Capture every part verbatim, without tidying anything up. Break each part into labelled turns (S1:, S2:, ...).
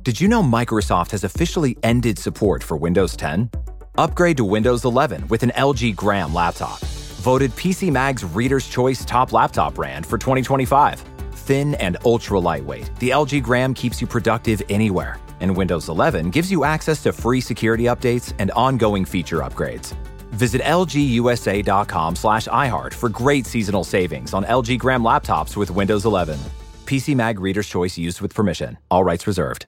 S1: Did you know Microsoft has officially ended support for Windows ten? Upgrade to Windows eleven with an L G Gram laptop. Voted P C Mag's Reader's Choice Top Laptop Brand for twenty twenty-five. Thin and ultra lightweight, the L G Gram keeps you productive anywhere. And Windows eleven gives you access to free security updates and ongoing feature upgrades. Visit lgusa.com slash iHeart for great seasonal savings on L G Gram laptops with Windows eleven. P C Mag Reader's Choice used with permission. All rights reserved.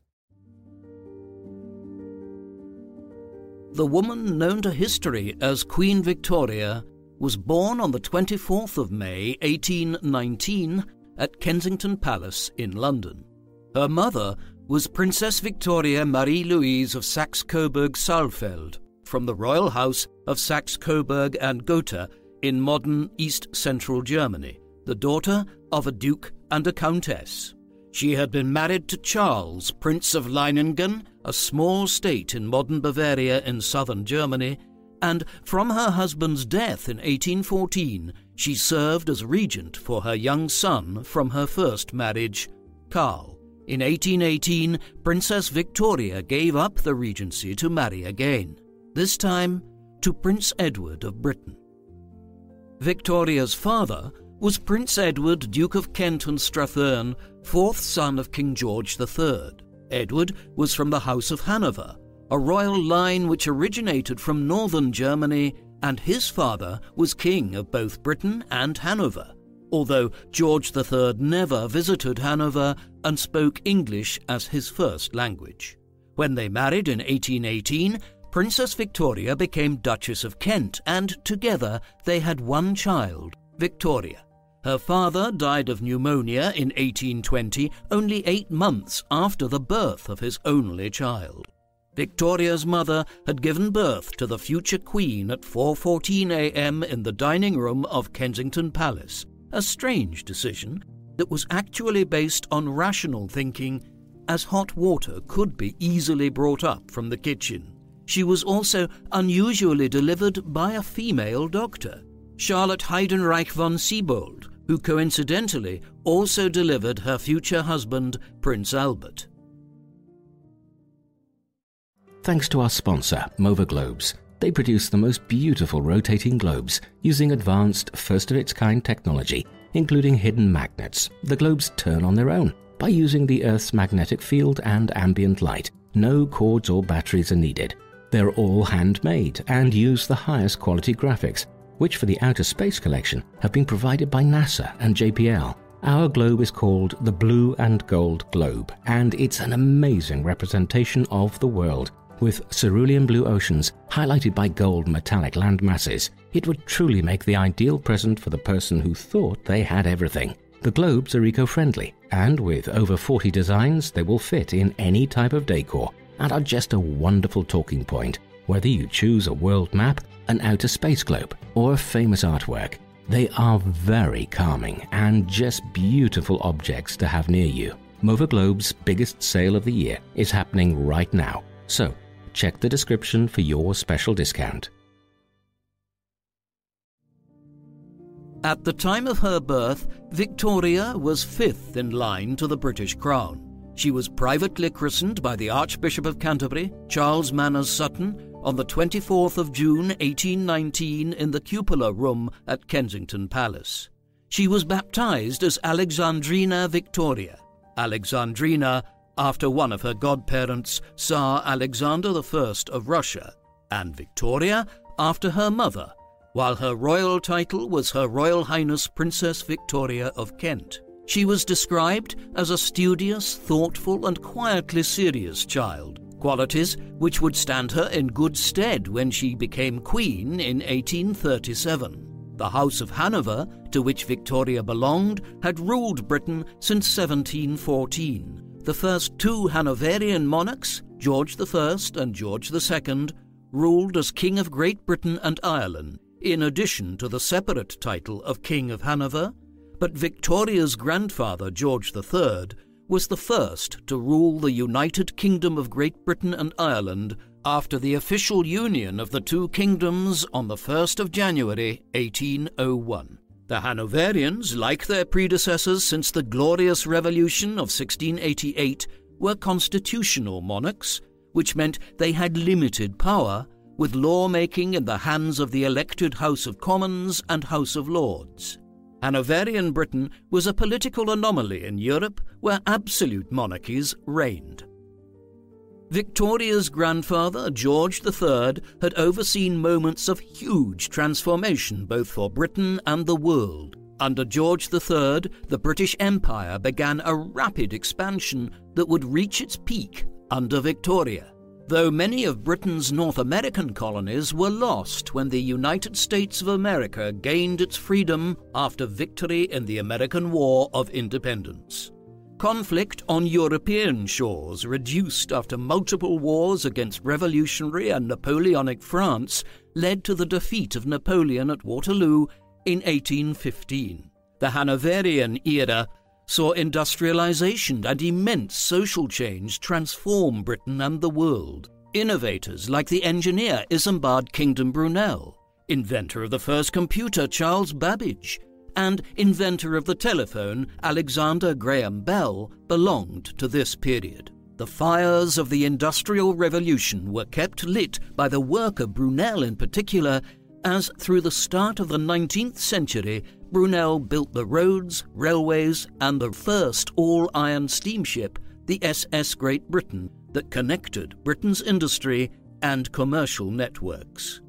S2: The woman known to history as Queen Victoria was born on the twenty-fourth of May, eighteen nineteen, at Kensington Palace in London. Her mother was Princess Victoria Marie-Louise of Saxe-Coburg-Saalfeld, from the royal house of Saxe-Coburg and Gotha in modern east-central Germany, the daughter of a duke and a countess. She had been married to Charles, Prince of Leiningen, a small state in modern Bavaria in southern Germany, and from her husband's death in eighteen fourteen, she served as regent for her young son from her first marriage, Karl. In eighteen eighteen, Princess Victoria gave up the regency to marry again, this time to Prince Edward of Britain. Victoria's father was Prince Edward, Duke of Kent and Strathearn, fourth son of King George the Third. Edward was from the House of Hanover, a royal line which originated from northern Germany, and his father was king of both Britain and Hanover, although George the Third never visited Hanover and spoke English as his first language. When they married in eighteen eighteen, Princess Victoria became Duchess of Kent, and together they had one child, Victoria. Her father died of pneumonia in eighteen twenty, only eight months after the birth of his only child. Victoria's mother had given birth to the future queen at four fourteen a.m. in the dining room of Kensington Palace, a strange decision that was actually based on rational thinking, as hot water could be easily brought up from the kitchen. She was also unusually delivered by a female doctor, Charlotte Heidenreich von Siebold, who coincidentally also delivered her future husband, Prince Albert.
S3: Thanks to our sponsor, Mova Globes. They produce the most beautiful rotating globes using advanced, first-of-its-kind technology, including hidden magnets. The globes turn on their own by using the Earth's magnetic field and ambient light. No cords or batteries are needed. They're all handmade and use the highest quality graphics, which for the Outer Space Collection have been provided by NASA and J P L. Our globe is called the Blue and Gold Globe, and it's an amazing representation of the world, with cerulean blue oceans highlighted by gold metallic land masses. It would truly make the ideal present for the person who thought they had everything. The globes are eco-friendly, and with over forty designs, they will fit in any type of decor and are just a wonderful talking point, whether you choose a world map, an outer space globe, or a famous artwork. They are very calming and just beautiful objects to have near you. Mova Globe's biggest sale of the year is happening right now, so check the description for your special discount.
S2: At the time of her birth, Victoria was fifth in line to the British crown. She was privately christened by the Archbishop of Canterbury, Charles Manners Sutton, on the twenty-fourth of June eighteen nineteen in the cupola room at Kensington Palace. She was baptized as Alexandrina Victoria. Alexandrina after one of her godparents, Tsar Alexander the First of Russia, and Victoria after her mother, while her royal title was Her Royal Highness Princess Victoria of Kent. She was described as a studious, thoughtful, and quietly serious child, qualities which would stand her in good stead when she became queen in eighteen thirty-seven. The House of Hanover, to which Victoria belonged, had ruled Britain since seventeen fourteen. The first two Hanoverian monarchs, George the First and George the Second, ruled as King of Great Britain and Ireland, in addition to the separate title of King of Hanover, but Victoria's grandfather, George the Third, was the first to rule the United Kingdom of Great Britain and Ireland after the official union of the two kingdoms on the first of January eighteen oh one. The Hanoverians, like their predecessors since the Glorious Revolution of sixteen eighty-eight, were constitutional monarchs, which meant they had limited power, with lawmaking in the hands of the elected House of Commons and House of Lords. Hanoverian Britain was a political anomaly in Europe where absolute monarchies reigned. Victoria's grandfather, George the Third, had overseen moments of huge transformation both for Britain and the world. Under George the Third, the British Empire began a rapid expansion that would reach its peak under Victoria, though many of Britain's North American colonies were lost when the United States of America gained its freedom after victory in the American War of Independence. Conflict on European shores, reduced after multiple wars against revolutionary and Napoleonic France, led to the defeat of Napoleon at Waterloo in eighteen fifteen. The Hanoverian era saw industrialization and immense social change transform Britain and the world. Innovators like the engineer Isambard Kingdom Brunel, inventor of the first computer Charles Babbage, and inventor of the telephone Alexander Graham Bell belonged to this period. The fires of the Industrial Revolution were kept lit by the work of Brunel in particular, as through the start of the nineteenth century, Brunel built the roads, railways, and the first all-iron steamship, the S S Great Britain, that connected Britain's industry and commercial networks.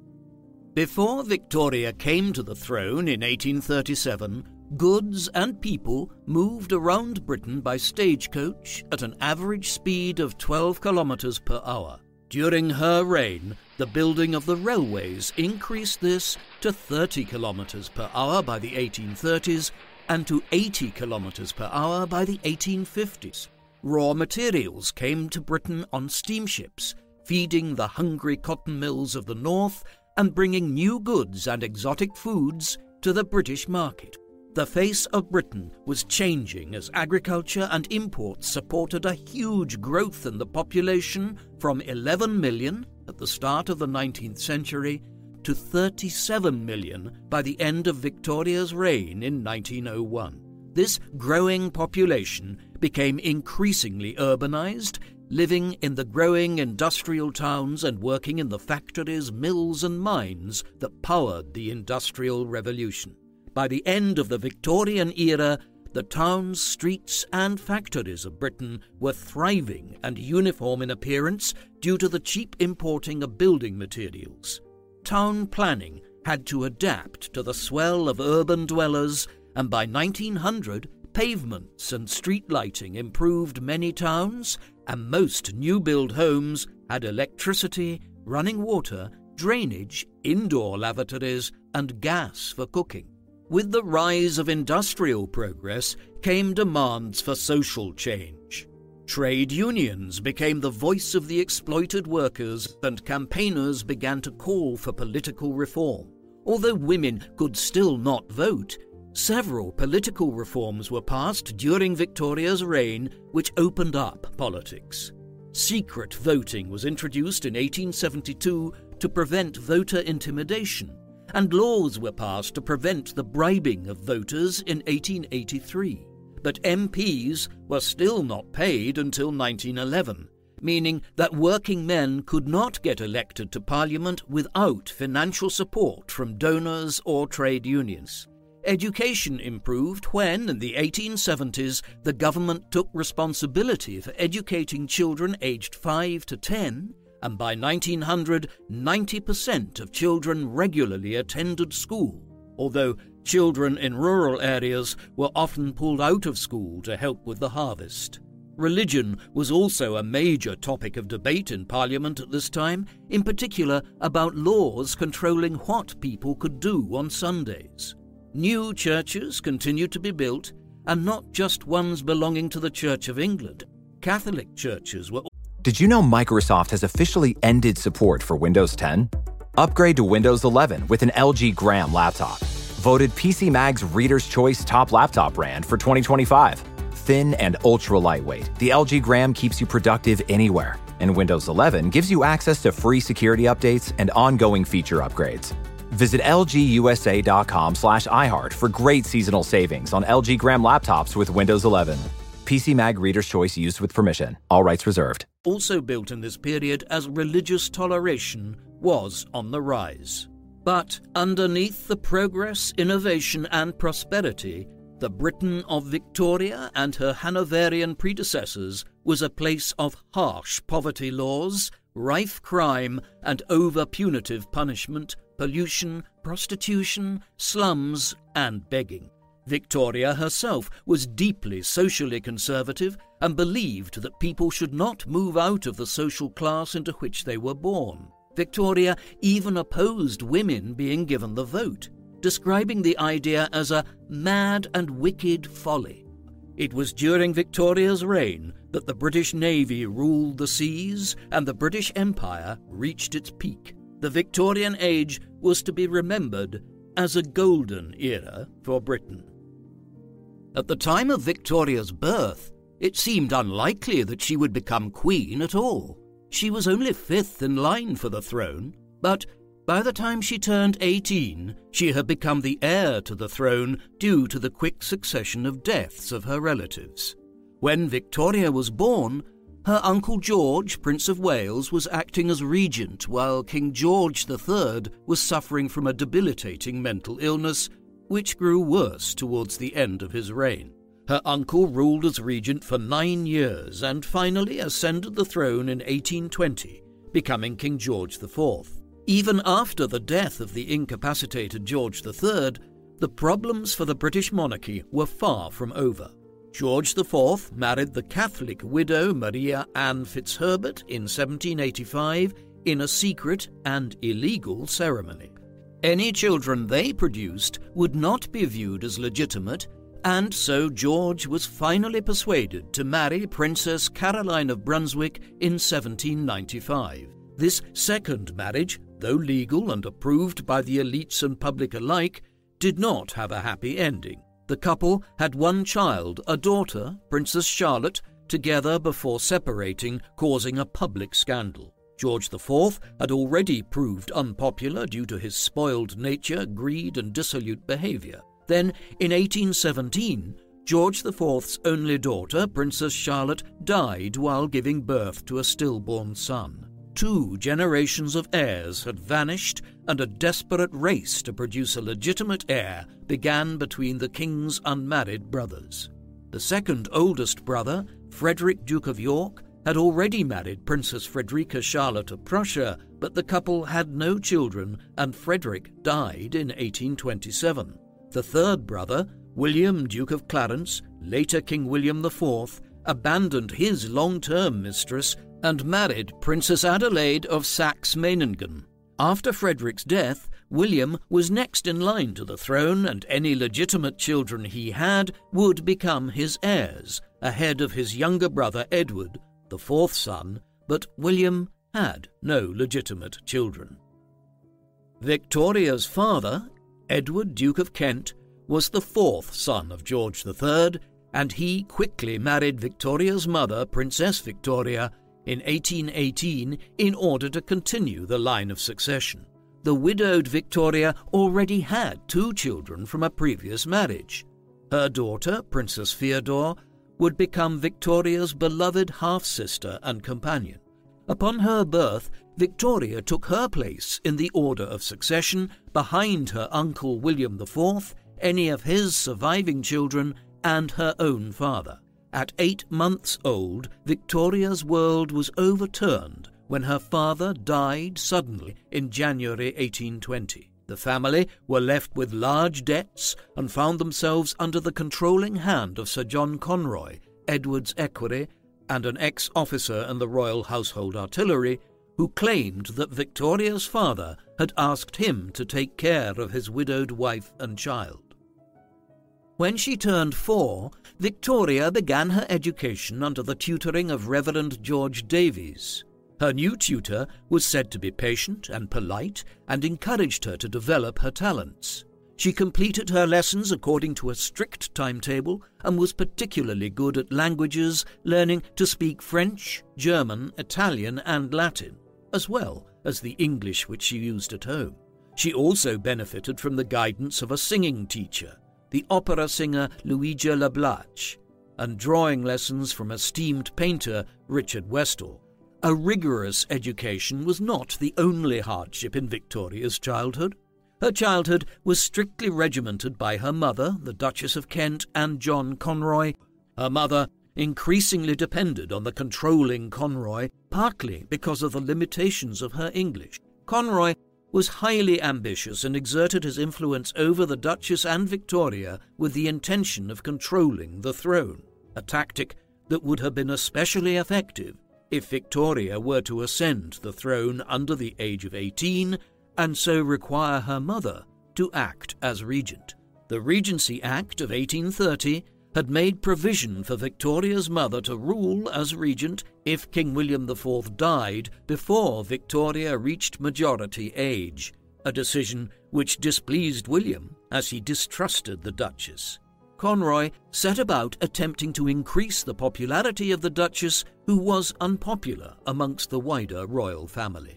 S2: Before Victoria came to the throne in eighteen thirty-seven, goods and people moved around Britain by stagecoach at an average speed of twelve kilometres per hour. During her reign, the building of the railways increased this to thirty kilometres per hour by the eighteen thirties and to eighty kilometres per hour by the eighteen fifties. Raw materials came to Britain on steamships, feeding the hungry cotton mills of the north and bringing new goods and exotic foods to the British market. The face of Britain was changing as agriculture and imports supported a huge growth in the population from eleven million at the start of the nineteenth century to thirty-seven million by the end of Victoria's reign in nineteen oh one. This growing population became increasingly urbanized, living in the growing industrial towns and working in the factories, mills and mines that powered the Industrial Revolution. By the end of the Victorian era, the towns, streets and factories of Britain were thriving and uniform in appearance due to the cheap importing of building materials. Town planning had to adapt to the swell of urban dwellers, and by nineteen hundred, pavements and street lighting improved many towns, and most new-build homes had electricity, running water, drainage, indoor lavatories, and gas for cooking. With the rise of industrial progress came demands for social change. Trade unions became the voice of the exploited workers, and campaigners began to call for political reform. Although women could still not vote, several political reforms were passed during Victoria's reign which opened up politics. Secret voting was introduced in eighteen seventy-two to prevent voter intimidation, and laws were passed to prevent the bribing of voters in eighteen eighty-three. But M Ps were still not paid until nineteen eleven, meaning that working men could not get elected to Parliament without financial support from donors or trade unions. Education improved when, in the eighteen seventies, the government took responsibility for educating children aged five to ten, and by nineteen hundred, ninety percent of children regularly attended school, although children in rural areas were often pulled out of school to help with the harvest. Religion was also a major topic of debate in Parliament at this time, in particular about laws controlling what people could do on Sundays. New churches continued to be built, and not just ones belonging to the Church of England. Catholic churches were...
S1: Did you know Microsoft has officially ended support for Windows ten? Upgrade to Windows eleven with an L G Gram laptop. Voted P C Mag's Reader's Choice Top Laptop Brand for twenty twenty-five. Thin and ultra lightweight, the L G Gram keeps you productive anywhere. And Windows eleven gives you access to free security updates and ongoing feature upgrades. Visit lgusa.com slash iHeart for great seasonal savings on L G Gram laptops with Windows eleven. P C Mag Reader's Choice used with permission. All rights reserved.
S2: Also built in this period as religious toleration was on the rise. But underneath the progress, innovation, and prosperity, the Britain of Victoria and her Hanoverian predecessors was a place of harsh poverty laws, rife crime, and over-punitive punishment, pollution, prostitution, slums, and begging. Victoria herself was deeply socially conservative and believed that people should not move out of the social class into which they were born. Victoria even opposed women being given the vote, describing the idea as a mad and wicked folly. It was during Victoria's reign that the British Navy ruled the seas and the British Empire reached its peak. The Victorian age was to be remembered as a golden era for Britain. At the time of Victoria's birth, it seemed unlikely that she would become queen at all. She was only fifth in line for the throne, but by the time she turned eighteen, she had become the heir to the throne due to the quick succession of deaths of her relatives. When Victoria was born, her uncle George, Prince of Wales, was acting as regent while King George the Third was suffering from a debilitating mental illness, which grew worse towards the end of his reign. Her uncle ruled as regent for nine years and finally ascended the throne in eighteen twenty, becoming King George the Fourth. Even after the death of the incapacitated George the Third, the problems for the British monarchy were far from over. George the Fourth married the Catholic widow Maria Anne Fitzherbert in seventeen eighty-five in a secret and illegal ceremony. Any children they produced would not be viewed as legitimate, and so George was finally persuaded to marry Princess Caroline of Brunswick in seventeen ninety-five. This second marriage, though legal and approved by the elites and public alike, did not have a happy ending. The couple had one child, a daughter, Princess Charlotte, together before separating, causing a public scandal. George the Fourth had already proved unpopular due to his spoiled nature, greed, and dissolute behavior. Then, in eighteen seventeen, George the Fourth's only daughter, Princess Charlotte, died while giving birth to a stillborn son. Two generations of heirs had vanished, and a desperate race to produce a legitimate heir began between the king's unmarried brothers. The second oldest brother, Frederick, Duke of York, had already married Princess Frederica Charlotte of Prussia, but the couple had no children, and Frederick died in eighteen twenty-seven. The third brother, William, Duke of Clarence, later King William the Fourth, abandoned his long-term mistress and married Princess Adelaide of Saxe-Meiningen. After Frederick's death, William was next in line to the throne, and any legitimate children he had would become his heirs, ahead of his younger brother Edward, the fourth son, but William had no legitimate children. Victoria's father, Edward, Duke of Kent, was the fourth son of George the Third, and he quickly married Victoria's mother, Princess Victoria, in eighteen eighteen in order to continue the line of succession. The widowed Victoria already had two children from a previous marriage. Her daughter, Princess Feodor, would become Victoria's beloved half-sister and companion. Upon her birth, Victoria took her place in the order of succession behind her uncle William the Fourth, any of his surviving children, and her own father. At eight months old, Victoria's world was overturned when her father died suddenly in January eighteen twenty. The family were left with large debts and found themselves under the controlling hand of Sir John Conroy, Edward's equerry, and an ex-officer in the Royal Household Artillery, who claimed that Victoria's father had asked him to take care of his widowed wife and child. When she turned four, Victoria began her education under the tutoring of Reverend George Davies. Her new tutor was said to be patient and polite and encouraged her to develop her talents. She completed her lessons according to a strict timetable and was particularly good at languages, learning to speak French, German, Italian, and Latin, as well as the English which she used at home. She also benefited from the guidance of a singing teacher, the opera singer Luigi Lablache. and drawing lessons from esteemed painter Richard Westall. A rigorous education was not the only hardship in Victoria's childhood. Her childhood was strictly regimented by her mother, the Duchess of Kent, and John Conroy. Her mother increasingly depended on the controlling Conroy, partly because of the limitations of her English. Conroy was highly ambitious and exerted his influence over the Duchess and Victoria with the intention of controlling the throne, a tactic that would have been especially effective if Victoria were to ascend the throne under the age of eighteen and so require her mother to act as regent. The Regency Act of eighteen thirty had made provision for Victoria's mother to rule as regent if King William the Fourth died before Victoria reached majority age, a decision which displeased William as he distrusted the Duchess. Conroy set about attempting to increase the popularity of the Duchess, who was unpopular amongst the wider royal family.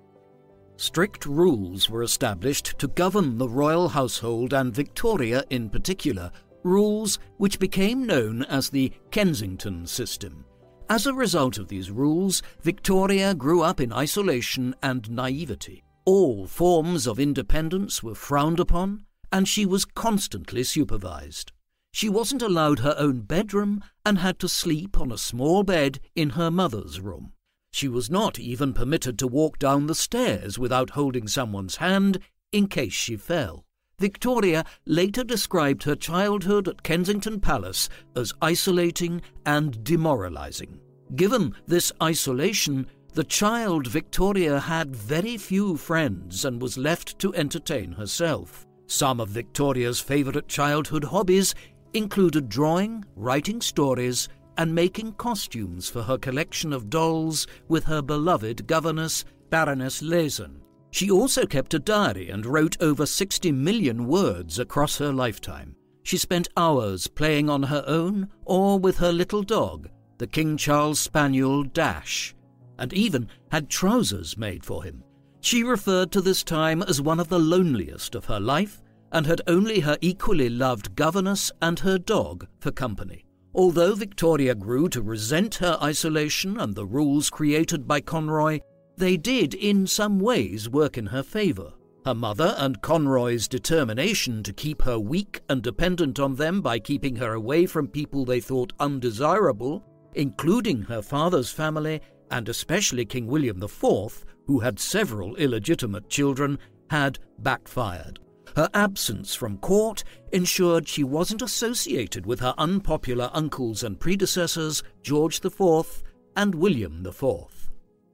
S2: Strict rules were established to govern the royal household and Victoria in particular, rules which became known as the Kensington system. As a result of these rules, Victoria grew up in isolation and naivety. All forms of independence were frowned upon, and she was constantly supervised. She wasn't allowed her own bedroom and had to sleep on a small bed in her mother's room. She was not even permitted to walk down the stairs without holding someone's hand in case she fell. Victoria later described her childhood at Kensington Palace as isolating and demoralizing. Given this isolation, the child Victoria had very few friends and was left to entertain herself. Some of Victoria's favourite childhood hobbies included drawing, writing stories, and making costumes for her collection of dolls with her beloved governess, Baroness Lehzen. She also kept a diary and wrote over sixty million words across her lifetime. She spent hours playing on her own or with her little dog, the King Charles Spaniel Dash, and even had trousers made for him. She referred to this time as one of the loneliest of her life and had only her equally loved governess and her dog for company. Although Victoria grew to resent her isolation and the rules created by Conroy, they did in some ways work in her favour. Her mother and Conroy's determination to keep her weak and dependent on them by keeping her away from people they thought undesirable, including her father's family and especially King William the Fourth, who had several illegitimate children, had backfired. Her absence from court ensured she wasn't associated with her unpopular uncles and predecessors, George the Fourth and William the Fourth.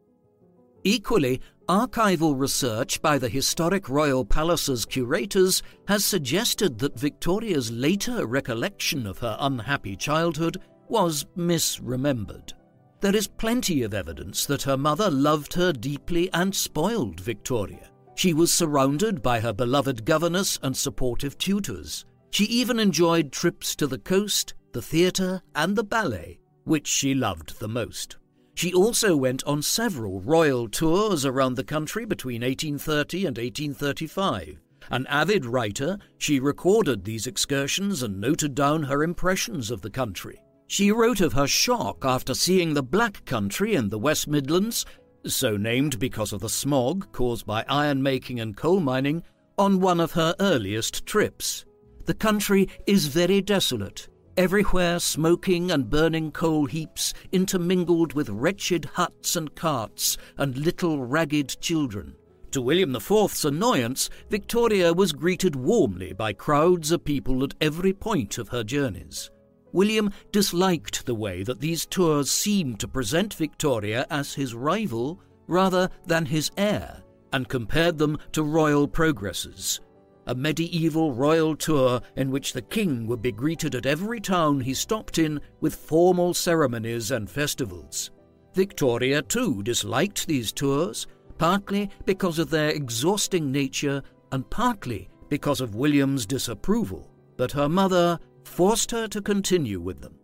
S2: Equally, archival research by the Historic Royal Palace's curators has suggested that Victoria's later recollection of her unhappy childhood was misremembered. There is plenty of evidence that her mother loved her deeply and spoiled Victoria. She was surrounded by her beloved governess and supportive tutors. She even enjoyed trips to the coast, the theatre, and the ballet, which she loved the most. She also went on several royal tours around the country between eighteen thirty and eighteen thirty-five. An avid writer, she recorded these excursions and noted down her impressions of the country. She wrote of her shock after seeing the Black Country in the West Midlands, so named because of the smog caused by iron-making and coal mining, on one of her earliest trips. The country is very desolate, everywhere smoking and burning coal heaps intermingled with wretched huts and carts and little ragged children. To William the Fourth's annoyance, Victoria was greeted warmly by crowds of people at every point of her journeys. William disliked the way that these tours seemed to present Victoria as his rival rather than his heir, and compared them to royal progresses, a medieval royal tour in which the king would be greeted at every town he stopped in with formal ceremonies and festivals. Victoria, too, disliked these tours, partly because of their exhausting nature and partly because of William's disapproval, but her mother forced her to continue with them.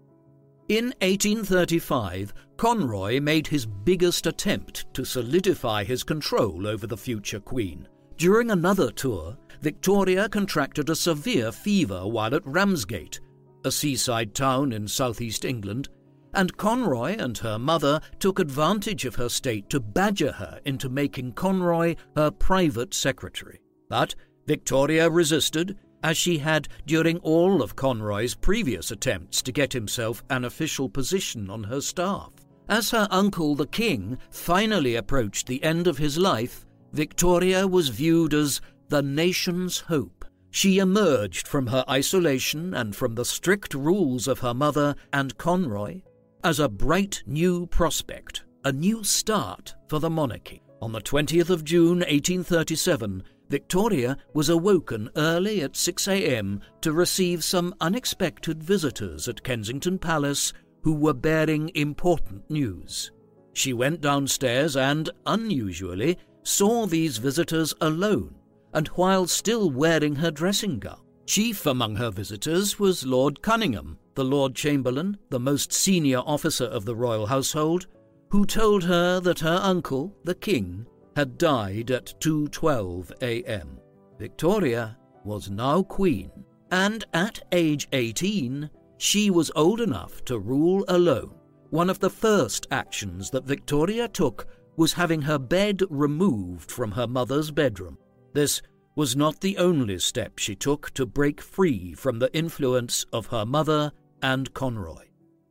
S2: In eighteen thirty-five, Conroy made his biggest attempt to solidify his control over the future queen. During another tour, Victoria contracted a severe fever while at Ramsgate, a seaside town in southeast England, and Conroy and her mother took advantage of her state to badger her into making Conroy her private secretary. But Victoria resisted, as she had during all of Conroy's previous attempts to get himself an official position on her staff. As her uncle the king finally approached the end of his life, Victoria was viewed as the nation's hope. She emerged from her isolation and from the strict rules of her mother and Conroy as a bright new prospect, a new start for the monarchy. On the twentieth of June eighteen thirty-seven, Victoria was awoken early at six a.m. to receive some unexpected visitors at Kensington Palace who were bearing important news. She went downstairs and, unusually, saw these visitors alone, and while still wearing her dressing gown. Chief among her visitors was Lord Cunningham, the Lord Chamberlain, the most senior officer of the royal household, who told her that her uncle, the king, had died at two twelve a.m. Victoria was now queen, and at age eighteen, she was old enough to rule alone. One of the first actions that Victoria took was having her bed removed from her mother's bedroom. This was not the only step she took to break free from the influence of her mother and Conroy.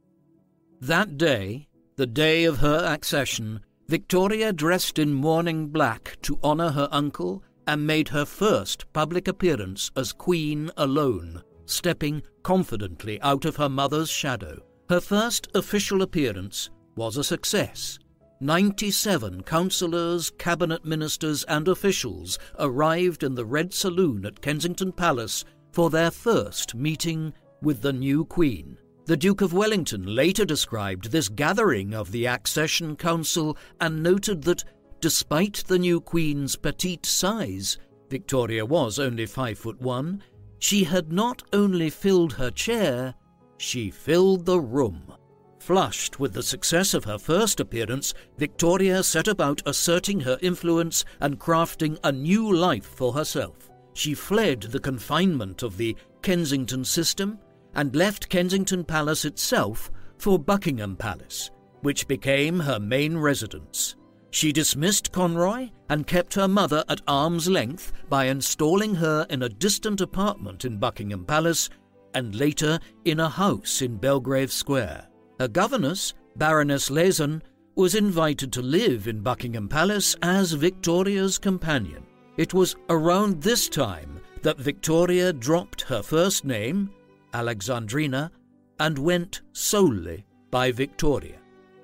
S2: That day, the day of her accession, Victoria dressed in mourning black to honour her uncle and made her first public appearance as queen alone, stepping confidently out of her mother's shadow. Her first official appearance was a success. Ninety-seven councillors, cabinet ministers and officials arrived in the Red Saloon at Kensington Palace for their first meeting with the new queen. The Duke of Wellington later described this gathering of the Accession Council and noted that, despite the new queen's petite size, Victoria was only five foot one, she had not only filled her chair, she filled the room. Flushed with the success of her first appearance, Victoria set about asserting her influence and crafting a new life for herself. She fled the confinement of the Kensington system and left Kensington Palace itself for Buckingham Palace, which became her main residence. She dismissed Conroy and kept her mother at arm's length by installing her in a distant apartment in Buckingham Palace and later in a house in Belgrave Square. Her governess, Baroness Lezon, was invited to live in Buckingham Palace as Victoria's companion. It was around this time that Victoria dropped her first name, Alexandrina, and went solely by Victoria.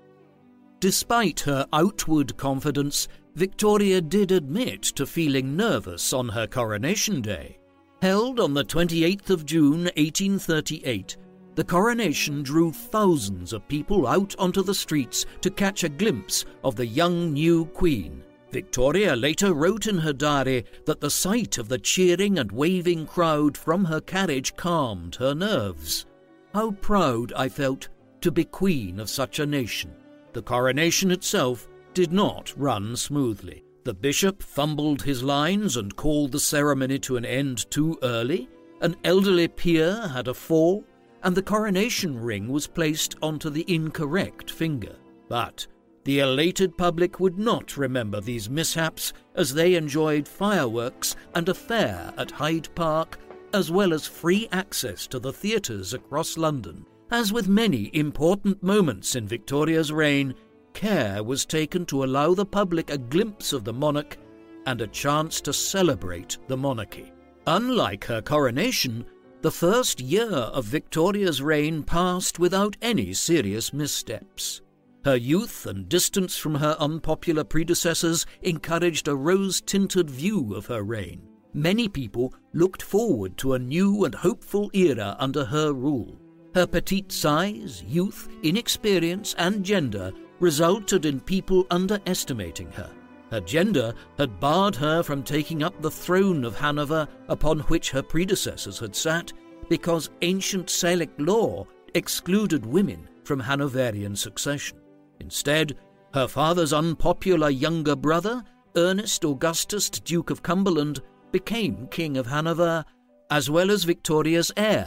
S2: Despite her outward confidence, Victoria did admit to feeling nervous on her coronation day. Held on the twenty-eighth of June eighteen thirty-eight, the coronation drew thousands of people out onto the streets to catch a glimpse of the young new queen. Victoria later wrote in her diary that the sight of the cheering and waving crowd from her carriage calmed her nerves. How proud I felt to be queen of such a nation. The coronation itself did not run smoothly. The bishop fumbled his lines and called the ceremony to an end too early. An elderly peer had a fall, and the coronation ring was placed onto the incorrect finger. But the elated public would not remember these mishaps, as they enjoyed fireworks and a fair at Hyde Park, as well as free access to the theatres across London. As with many important moments in Victoria's reign, care was taken to allow the public a glimpse of the monarch and a chance to celebrate the monarchy. Unlike her coronation, the first year of Victoria's reign passed without any serious missteps. Her youth and distance from her unpopular predecessors encouraged a rose-tinted view of her reign. Many people looked forward to a new and hopeful era under her rule. Her petite size, youth, inexperience, and gender resulted in people underestimating her. Her gender had barred her from taking up the throne of Hanover upon which her predecessors had sat, because ancient Salic law excluded women from Hanoverian succession. Instead, her father's unpopular younger brother, Ernest Augustus, Duke of Cumberland, became King of Hanover, as well as Victoria's heir,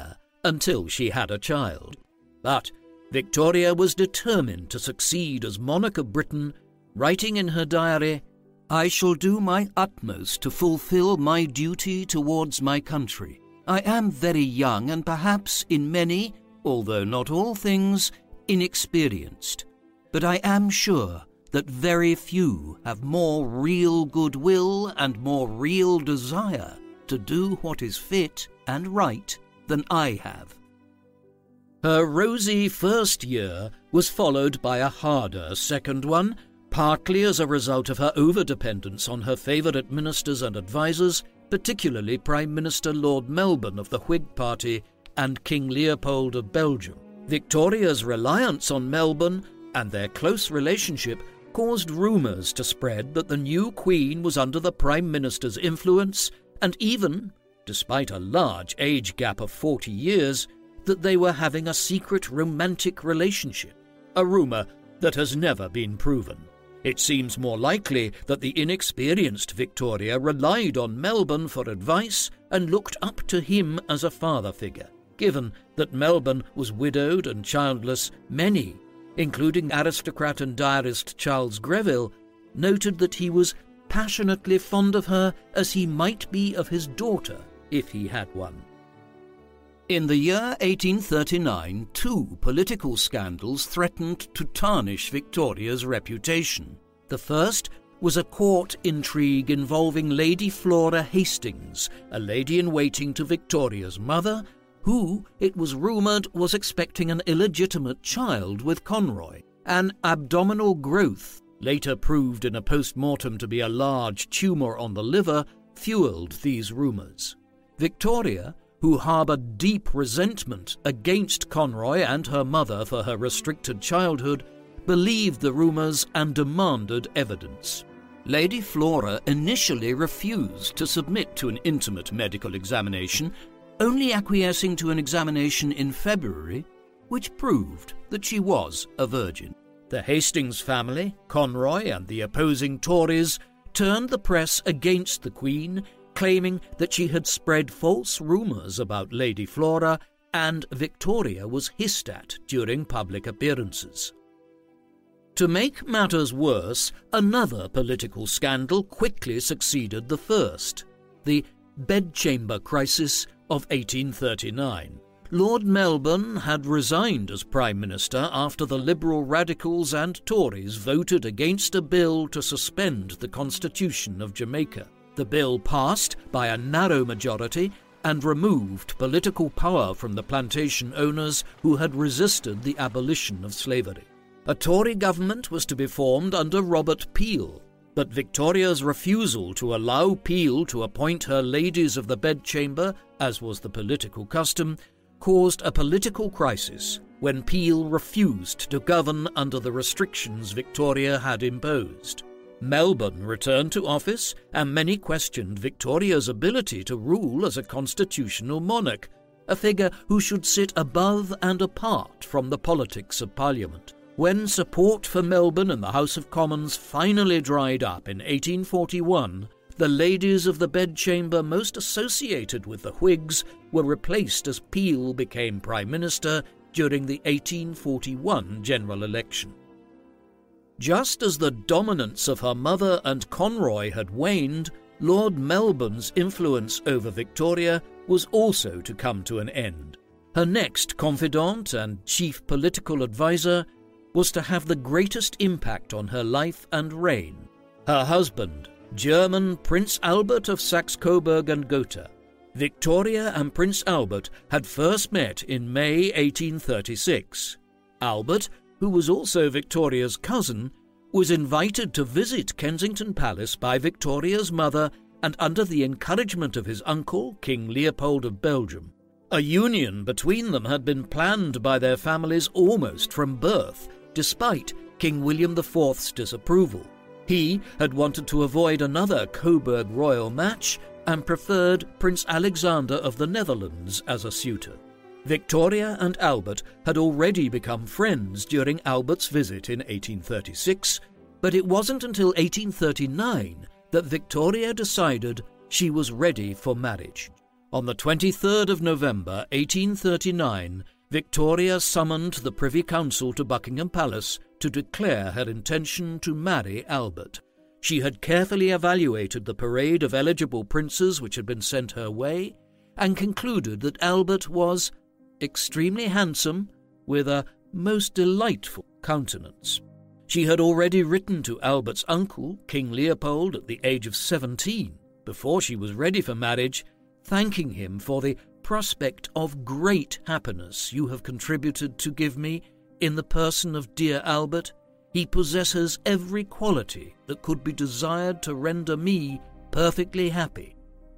S2: until she had a child. But Victoria was determined to succeed as monarch of Britain, writing in her diary, "I shall do my utmost to fulfil my duty towards my country. I am very young and perhaps in many, although not all things, inexperienced. But I am sure that very few have more real goodwill and more real desire to do what is fit and right than I have." Her rosy first year was followed by a harder second one, partly as a result of her overdependence on her favourite ministers and advisers, particularly Prime Minister Lord Melbourne of the Whig Party and King Leopold of Belgium. Victoria's reliance on Melbourne and their close relationship caused rumours to spread that the new Queen was under the Prime Minister's influence, and even, despite a large age gap of forty years, that they were having a secret romantic relationship, a rumour that has never been proven. It seems more likely that the inexperienced Victoria relied on Melbourne for advice and looked up to him as a father figure. Given that Melbourne was widowed and childless, many, including aristocrat and diarist Charles Greville, noted that he was passionately fond of her as he might be of his daughter if he had one. In the year eighteen thirty-nine, two political scandals threatened to tarnish Victoria's reputation. The first was a court intrigue involving Lady Flora Hastings, a lady-in-waiting to Victoria's mother, who, it was rumoured, was expecting an illegitimate child with Conroy. An abdominal growth, later proved in a post-mortem to be a large tumour on the liver, fuelled these rumours. Victoria, who harboured deep resentment against Conroy and her mother for her restricted childhood, believed the rumours and demanded evidence. Lady Flora initially refused to submit to an intimate medical examination, only acquiescing to an examination in February, which proved that she was a virgin. The Hastings family, Conroy and the opposing Tories turned the press against the Queen, claiming that she had spread false rumours about Lady Flora and Victoria was hissed at during public appearances. To make matters worse, another political scandal quickly succeeded the first, the bedchamber crisis of eighteen thirty-nine. Lord Melbourne had resigned as Prime Minister after the Liberal Radicals and Tories voted against a bill to suspend the Constitution of Jamaica. The bill passed by a narrow majority and removed political power from the plantation owners who had resisted the abolition of slavery. A Tory government was to be formed under Robert Peel, but Victoria's refusal to allow Peel to appoint her ladies of the bedchamber, as was the political custom, caused a political crisis when Peel refused to govern under the restrictions Victoria had imposed. Melbourne returned to office, and many questioned Victoria's ability to rule as a constitutional monarch, a figure who should sit above and apart from the politics of Parliament. When support for Melbourne in the House of Commons finally dried up in eighteen forty-one, the ladies of the bedchamber most associated with the Whigs were replaced as Peel became Prime Minister during the eighteen forty-one general election. Just as the dominance of her mother and Conroy had waned, Lord Melbourne's influence over Victoria was also to come to an end. Her next confidant and chief political adviser was to have the greatest impact on her life and reign. Her husband, German Prince Albert of Saxe-Coburg and Gotha. Victoria and Prince Albert had first met in May eighteen thirty-six. Albert, who was also Victoria's cousin, was invited to visit Kensington Palace by Victoria's mother and under the encouragement of his uncle, King Leopold of Belgium. A union between them had been planned by their families almost from birth, despite King William the Fourth's disapproval. He had wanted to avoid another Coburg royal match and preferred Prince Alexander of the Netherlands as a suitor. Victoria and Albert had already become friends during Albert's visit in eighteen thirty-six, but it wasn't until eighteen thirty-nine that Victoria decided she was ready for marriage. On the twenty-third of November, eighteen thirty-nine, Victoria summoned the Privy Council to Buckingham Palace to declare her intention to marry Albert. She had carefully evaluated the parade of eligible princes which had been sent her way, and concluded that Albert was extremely handsome, with a most delightful countenance. She had already written to Albert's uncle, King Leopold, at the age of seventeen, before she was ready for marriage, thanking him for the prospect of great happiness you have contributed to give me in the person of dear Albert. He possesses every quality that could be desired to render me perfectly happy.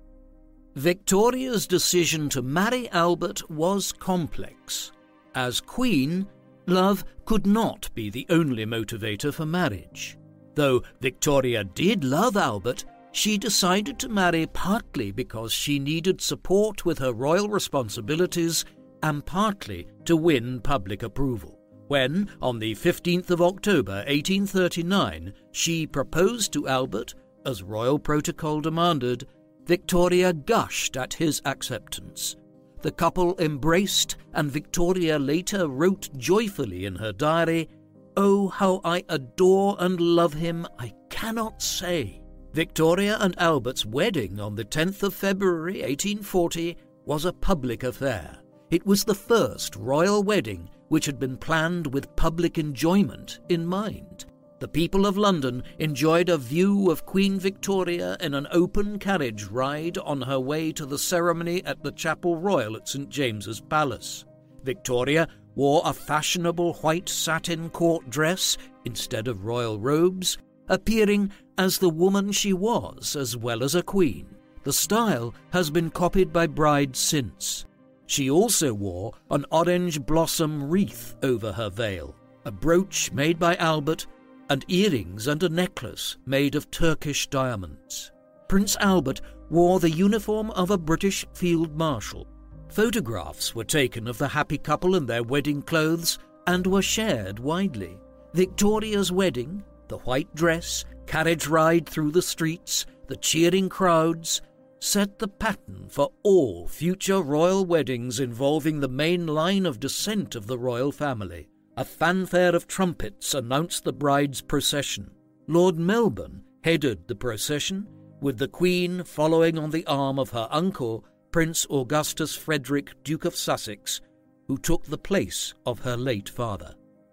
S2: Victoria's decision to marry Albert was complex. As Queen, love could not be the only motivator for marriage. Though Victoria did love Albert, she decided to marry partly because she needed support with her royal responsibilities and partly to win public approval. When, on the fifteenth of October eighteen thirty-nine, she proposed to Albert, as royal protocol demanded, Victoria gushed at his acceptance. The couple embraced, and Victoria later wrote joyfully in her diary, "Oh, how I adore and love him, I cannot say." Victoria and Albert's wedding on the tenth of February eighteen forty was a public affair. It was the first royal wedding which had been planned with public enjoyment in mind. The people of London enjoyed a view of Queen Victoria in an open carriage ride on her way to the ceremony at the Chapel Royal at Saint James's Palace. Victoria wore a fashionable white satin court dress instead of royal robes, appearing as the woman she was as well as a queen. The style has been copied by brides since. She also wore an orange blossom wreath over her veil, a brooch made by Albert, and earrings and a necklace made of Turkish diamonds. Prince Albert wore the uniform of a British field marshal. Photographs were taken of the happy couple in their wedding clothes and were shared widely. Victoria's wedding, the white dress, carriage ride through the streets, the cheering crowds, set the pattern for all future royal weddings involving the main line of descent of the royal family. A fanfare of trumpets announced the bride's procession. Lord Melbourne headed the procession, with the Queen following on the arm of her uncle, Prince Augustus Frederick, Duke of Sussex, who took the place of her late father.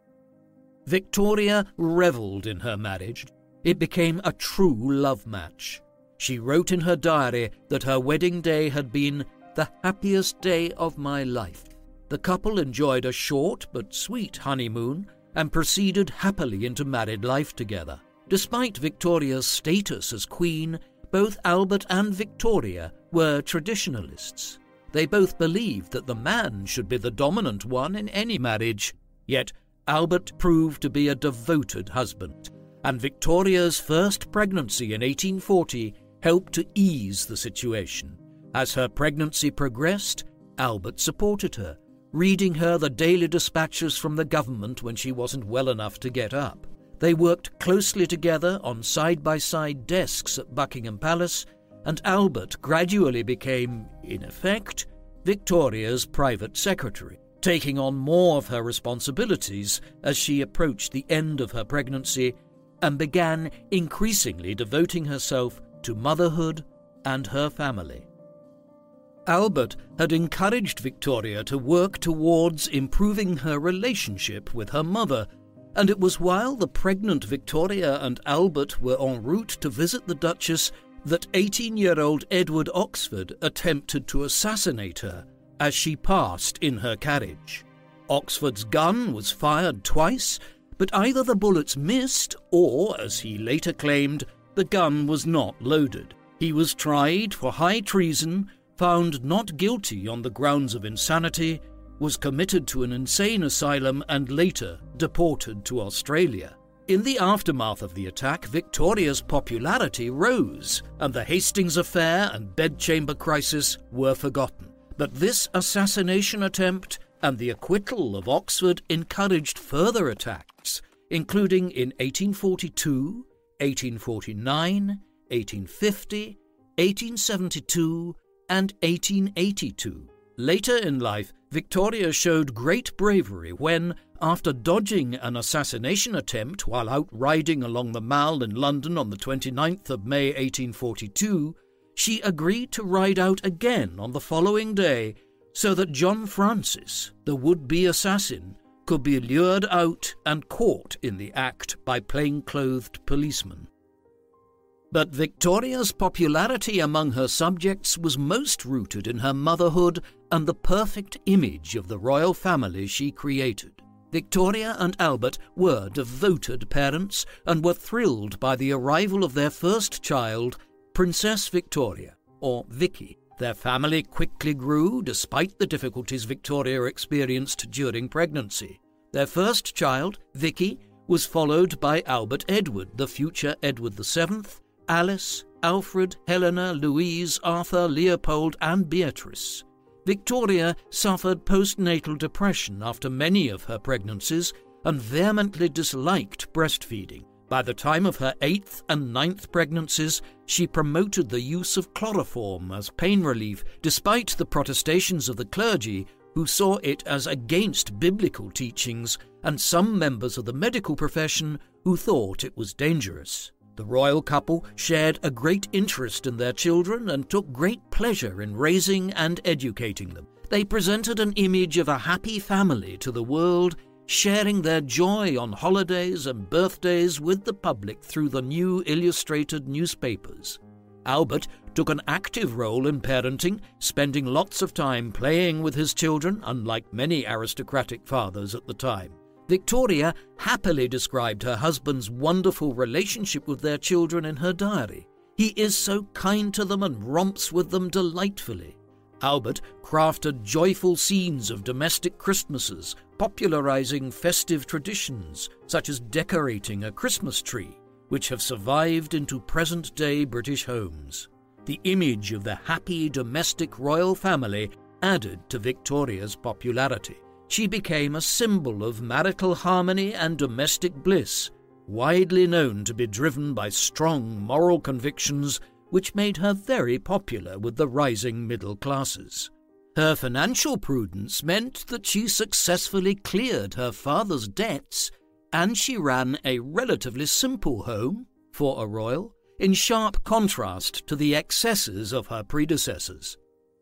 S2: Victoria revelled in her marriage. It became a true love match. She wrote in her diary that her wedding day had been the happiest day of my life. The couple enjoyed a short but sweet honeymoon and proceeded happily into married life together. Despite Victoria's status as queen, both Albert and Victoria were traditionalists. They both believed that the man should be the dominant one in any marriage. Yet Albert proved to be a devoted husband, and Victoria's first pregnancy in eighteen forty helped to ease the situation. As her pregnancy progressed, Albert supported her, reading her the daily dispatches from the government when she wasn't well enough to get up. They worked closely together on side-by-side desks at Buckingham Palace, and Albert gradually became, in effect, Victoria's private secretary, taking on more of her responsibilities as she approached the end of her pregnancy and began increasingly devoting herself to motherhood and her family. Albert had encouraged Victoria to work towards improving her relationship with her mother, and it was while the pregnant Victoria and Albert were en route to visit the Duchess that eighteen-year-old Edward Oxford attempted to assassinate her as she passed in her carriage. Oxford's gun was fired twice, but either the bullets missed or, as he later claimed, the gun was not loaded. He was tried for high treason, found not guilty on the grounds of insanity, was committed to an insane asylum and later deported to Australia. In the aftermath of the attack, Victoria's popularity rose, and the Hastings affair and bedchamber crisis were forgotten. But this assassination attempt and the acquittal of Oxford encouraged further attacks, including in eighteen forty-two, eighteen forty-nine, eighteen fifty, eighteen seventy-two, and eighteen eighty-two. Later in life, Victoria showed great bravery when, after dodging an assassination attempt while out riding along the Mall in London on the twenty-ninth of May eighteen forty-two, she agreed to ride out again on the following day so that John Francis, the would-be assassin, could be lured out and caught in the act by plain-clothed policemen. But Victoria's popularity among her subjects was most rooted in her motherhood and the perfect image of the royal family she created. Victoria and Albert were devoted parents and were thrilled by the arrival of their first child, Princess Victoria, or Vicky. Their family quickly grew despite the difficulties Victoria experienced during pregnancy. Their first child, Vicky, was followed by Albert Edward, the future Edward the Seventh, Alice, Alfred, Helena, Louise, Arthur, Leopold, and Beatrice. Victoria suffered postnatal depression after many of her pregnancies and vehemently disliked breastfeeding. By the time of her eighth and ninth pregnancies, she promoted the use of chloroform as pain relief, despite the protestations of the clergy, who saw it as against biblical teachings, and some members of the medical profession who thought it was dangerous. The royal couple shared a great interest in their children and took great pleasure in raising and educating them. They presented an image of a happy family to the world, sharing their joy on holidays and birthdays with the public through the new illustrated newspapers. Albert took an active role in parenting, spending lots of time playing with his children, unlike many aristocratic fathers at the time. Victoria happily described her husband's wonderful relationship with their children in her diary. He is so kind to them and romps with them delightfully. Albert crafted joyful scenes of domestic Christmases, popularizing festive traditions such as decorating a Christmas tree, which have survived into present-day British homes. The image of the happy domestic royal family added to Victoria's popularity. She became a symbol of marital harmony and domestic bliss, widely known to be driven by strong moral convictions, which made her very popular with the rising middle classes. Her financial prudence meant that she successfully cleared her father's debts, and she ran a relatively simple home, for a royal, in sharp contrast to the excesses of her predecessors.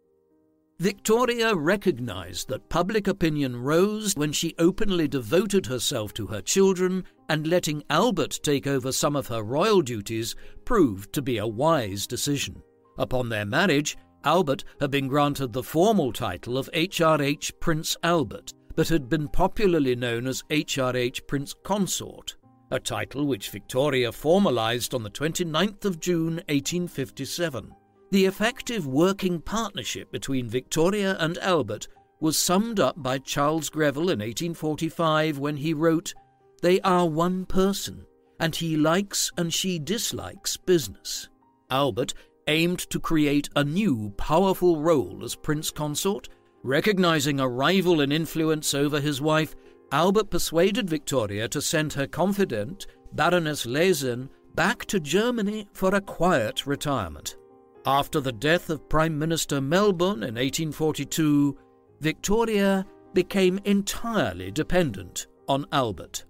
S2: Victoria recognized that public opinion rose when she openly devoted herself to her children, and letting Albert take over some of her royal duties proved to be a wise decision. Upon their marriage, Albert had been granted the formal title of H R H Prince Albert, but had been popularly known as H R H Prince Consort, a title which Victoria formalized on the twenty-ninth of June eighteen fifty-seven. The effective working partnership between Victoria and Albert was summed up by Charles Greville in eighteen forty-five when he wrote, "They are one person, and he likes and she dislikes business." Albert aimed to create a new, powerful role as Prince Consort. Recognizing a rival in influence over his wife, Albert persuaded Victoria to send her confidant, Baroness Lesen, back to Germany for a quiet retirement. After the death of Prime Minister Melbourne in eighteen forty-two, Victoria became entirely dependent on Albert.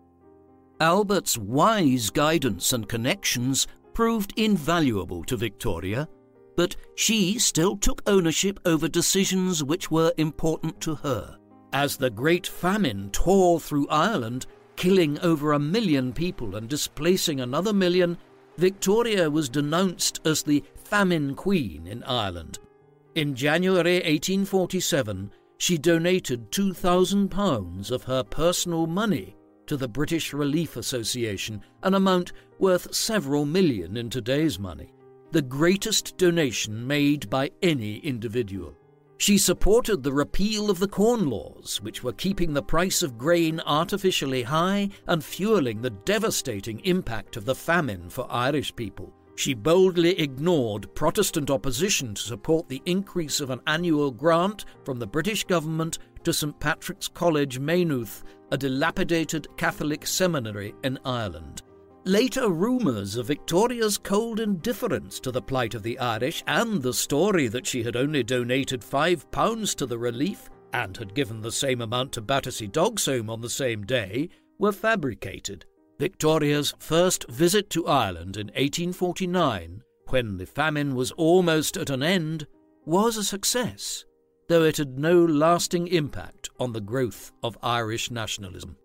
S2: Albert's wise guidance and connections proved invaluable to Victoria, but she still took ownership over decisions which were important to her. As the Great Famine tore through Ireland, killing over a million people and displacing another million, Victoria was denounced as the Famine Queen in Ireland. In January eighteen forty-seven, she donated two thousand pounds of her personal money to the British Relief Association, an amount worth several million in today's money, the greatest donation made by any individual. She supported the repeal of the Corn Laws, which were keeping the price of grain artificially high and fueling the devastating impact of the famine for Irish people. She boldly ignored Protestant opposition to support the increase of an annual grant from the British government to Saint Patrick's College, Maynooth, a dilapidated Catholic seminary in Ireland. Later rumours of Victoria's cold indifference to the plight of the Irish and the story that she had only donated five pounds to the relief and had given the same amount to Battersea Dogs Home on the same day were fabricated. Victoria's first visit to Ireland in eighteen forty-nine, when the famine was almost at an end, was a success, though it had no lasting impact on the growth of Irish nationalism.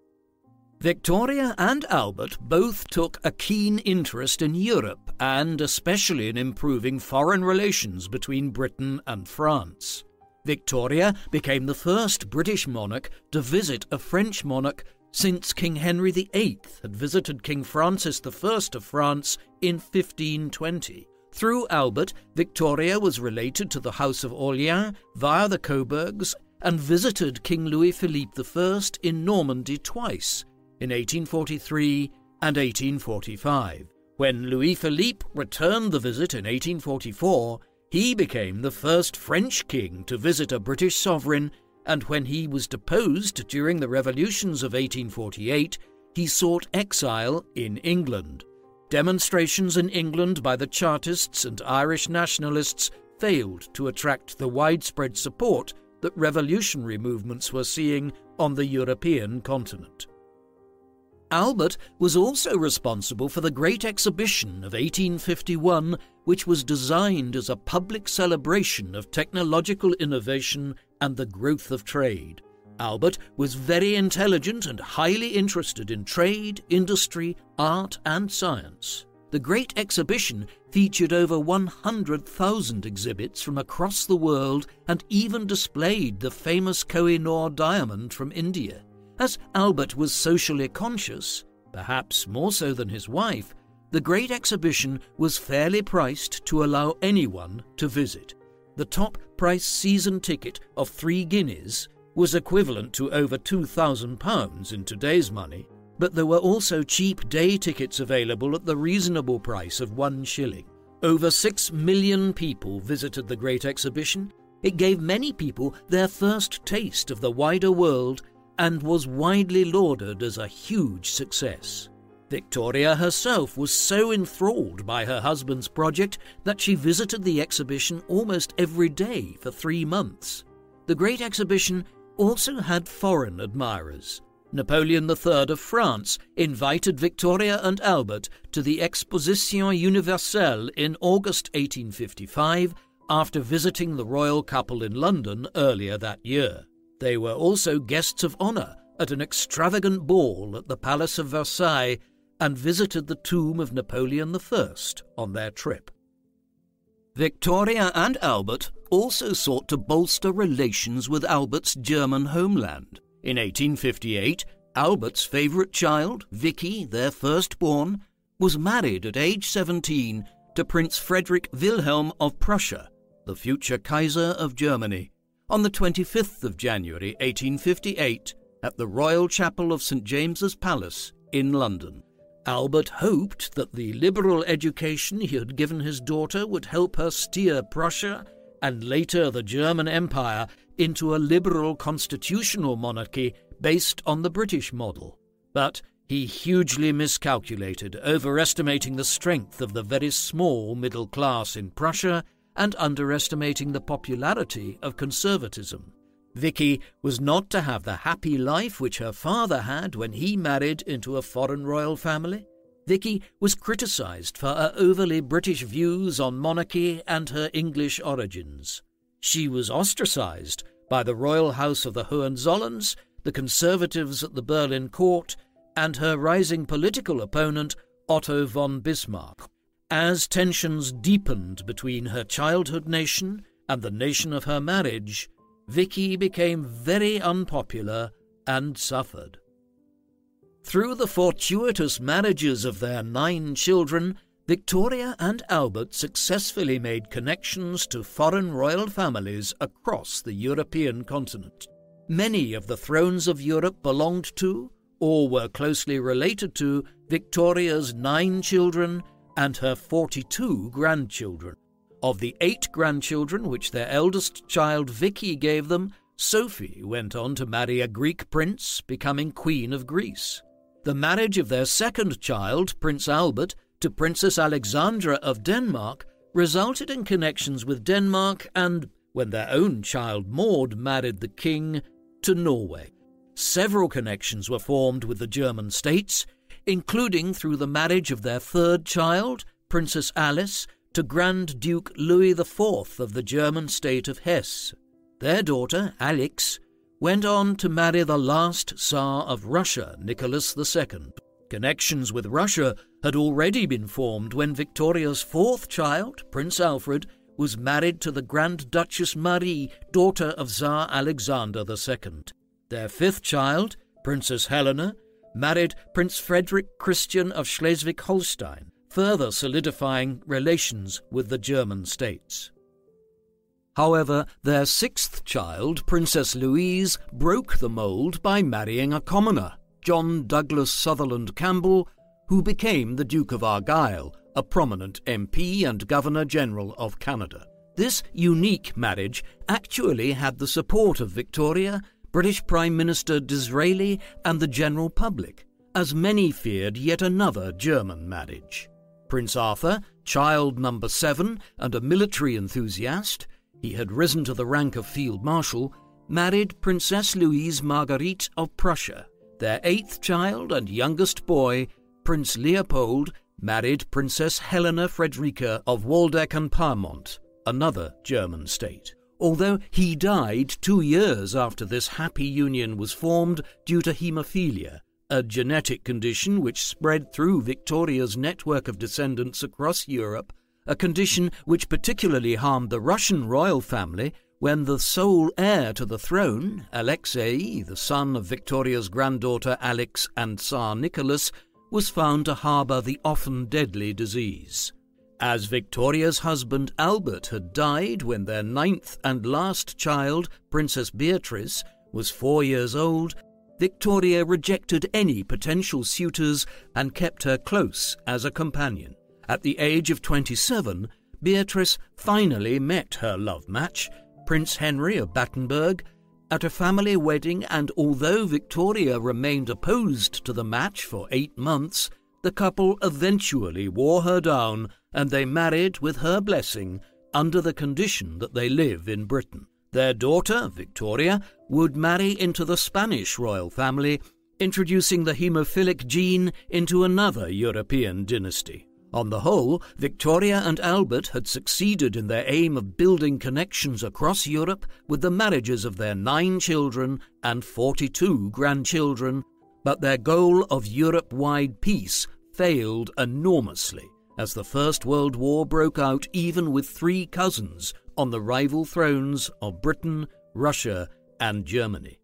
S2: Victoria and Albert both took a keen interest in Europe and especially in improving foreign relations between Britain and France. Victoria became the first British monarch to visit a French monarch since King Henry the Eighth had visited King Francis the First of France in fifteen twenty. Through Albert, Victoria was related to the House of Orleans via the Coburgs and visited King Louis-Philippe the First in Normandy twice, in eighteen forty-three and eighteen forty-five. When Louis-Philippe returned the visit in eighteen forty-four, he became the first French king to visit a British sovereign, and when he was deposed during the revolutions of eighteen forty-eight, he sought exile in England. Demonstrations in England by the Chartists and Irish nationalists failed to attract the widespread support that revolutionary movements were seeing on the European continent. Albert was also responsible for the Great Exhibition of eighteen fifty-one, which was designed as a public celebration of technological innovation and the growth of trade. Albert was very intelligent and highly interested in trade, industry, art and science. The Great Exhibition featured over one hundred thousand exhibits from across the world and even displayed the famous Koh-i-Noor diamond from India. As Albert was socially conscious, perhaps more so than his wife, the Great Exhibition was fairly priced to allow anyone to visit. The top price season ticket of three guineas was equivalent to over two thousand pounds in today's money, but there were also cheap day tickets available at the reasonable price of one shilling. Over six million people visited the Great Exhibition. It gave many people their first taste of the wider world and was widely lauded as a huge success. Victoria herself was so enthralled by her husband's project that she visited the exhibition almost every day for three months. The Great Exhibition also had foreign admirers. Napoleon the Third of France invited Victoria and Albert to the Exposition Universelle in August eighteen fifty-five after visiting the royal couple in London earlier that year. They were also guests of honour at an extravagant ball at the Palace of Versailles and visited the tomb of Napoleon the First on their trip. Victoria and Albert also sought to bolster relations with Albert's German homeland. In eighteen fifty-eight, Albert's favourite child, Vicky, their firstborn, was married at age seventeen to Prince Frederick Wilhelm of Prussia, the future Kaiser of Germany, on the twenty-fifth of January eighteen fifty-eight at the Royal Chapel of Saint James's Palace in London. Albert hoped that the liberal education he had given his daughter would help her steer Prussia and later the German Empire into a liberal constitutional monarchy based on the British model. But he hugely miscalculated, overestimating the strength of the very small middle class in Prussia and underestimating the popularity of conservatism. Vicky was not to have the happy life which her father had when he married into a foreign royal family. Vicky was criticised for her overly British views on monarchy and her English origins. She was ostracised by the royal house of the Hohenzollerns, the conservatives at the Berlin court, and her rising political opponent, Otto von Bismarck. As tensions deepened between her childhood nation and the nation of her marriage, Vicky became very unpopular and suffered. Through the fortuitous marriages of their nine children, Victoria and Albert successfully made connections to foreign royal families across the European continent. Many of the thrones of Europe belonged to, or were closely related to, Victoria's nine children and her forty-two grandchildren. Of the eight grandchildren which their eldest child Vicky gave them, Sophie went on to marry a Greek prince, becoming Queen of Greece. The marriage of their second child, Prince Albert, to Princess Alexandra of Denmark resulted in connections with Denmark and, when their own child Maud married the king, to Norway. Several connections were formed with the German states, including through the marriage of their third child, Princess Alice, to Grand Duke Louis the Fourth of the German state of Hesse. Their daughter, Alix, went on to marry the last Tsar of Russia, Nicholas the Second. Connections with Russia had already been formed when Victoria's fourth child, Prince Alfred, was married to the Grand Duchess Marie, daughter of Tsar Alexander the Second. Their fifth child, Princess Helena, married Prince Frederick Christian of Schleswig-Holstein, further solidifying relations with the German states. However, their sixth child, Princess Louise, broke the mould by marrying a commoner, John Douglas Sutherland Campbell, who became the Duke of Argyll, a prominent M P and Governor-General of Canada. This unique marriage actually had the support of Victoria, British Prime Minister Disraeli, and the general public, as many feared yet another German marriage. Prince Arthur, child number seven and a military enthusiast, he had risen to the rank of Field Marshal, married Princess Louise Marguerite of Prussia. Their eighth child and youngest boy, Prince Leopold, married Princess Helena Frederica of Waldeck and Pyrmont, another German state, although he died two years after this happy union was formed due to haemophilia, a genetic condition which spread through Victoria's network of descendants across Europe, a condition which particularly harmed the Russian royal family when the sole heir to the throne, Alexei, the son of Victoria's granddaughter Alix and Tsar Nicholas, was found to harbour the often deadly disease. As Victoria's husband Albert had died when their ninth and last child, Princess Beatrice, was four years old, Victoria rejected any potential suitors and kept her close as a companion. At the age of twenty-seven, Beatrice finally met her love match, Prince Henry of Battenberg, at a family wedding, and although Victoria remained opposed to the match for eight months, the couple eventually wore her down and they married with her blessing under the condition that they live in Britain. Their daughter, Victoria, would marry into the Spanish royal family, introducing the haemophilic gene into another European dynasty. On the whole, Victoria and Albert had succeeded in their aim of building connections across Europe with the marriages of their nine children and forty-two grandchildren, but their goal of Europe-wide peace failed enormously as the First World War broke out even with three cousins on the rival thrones of Britain, Russia, and Germany.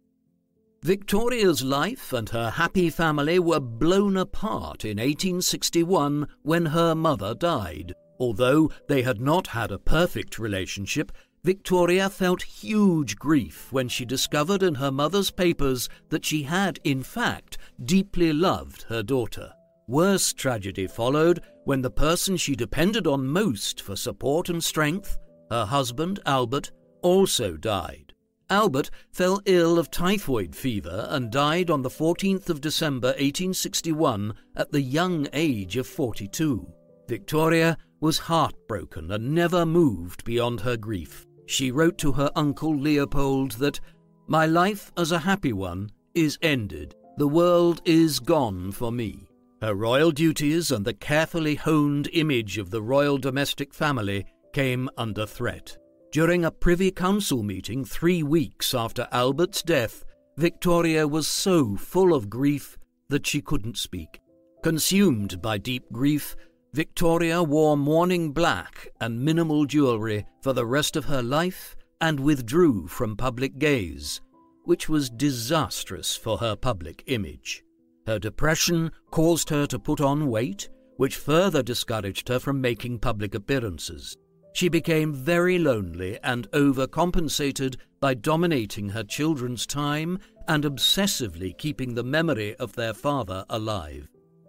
S2: Victoria's life and her happy family were blown apart in eighteen sixty-one when her mother died. Although they had not had a perfect relationship, Victoria felt huge grief when she discovered in her mother's papers that she had, in fact, deeply loved her daughter. Worse tragedy followed when the person she depended on most for support and strength, her husband Albert, also died. Albert fell ill of typhoid fever and died on the fourteenth of December eighteen sixty-one at the young age of forty-two. Victoria was heartbroken and never moved beyond her grief. She wrote to her uncle Leopold that, "My life as a happy one is ended. The world is gone for me." Her royal duties and the carefully honed image of the royal domestic family came under threat. During a Privy Council meeting three weeks after Albert's death, Victoria was so full of grief that she couldn't speak. Consumed by deep grief, Victoria wore mourning black and minimal jewellery for the rest of her life and withdrew from public gaze, which was disastrous for her public image. Her depression caused her to put on weight, which further discouraged her from making public appearances. She became very lonely and overcompensated by dominating her children's time and obsessively keeping the memory of their father alive.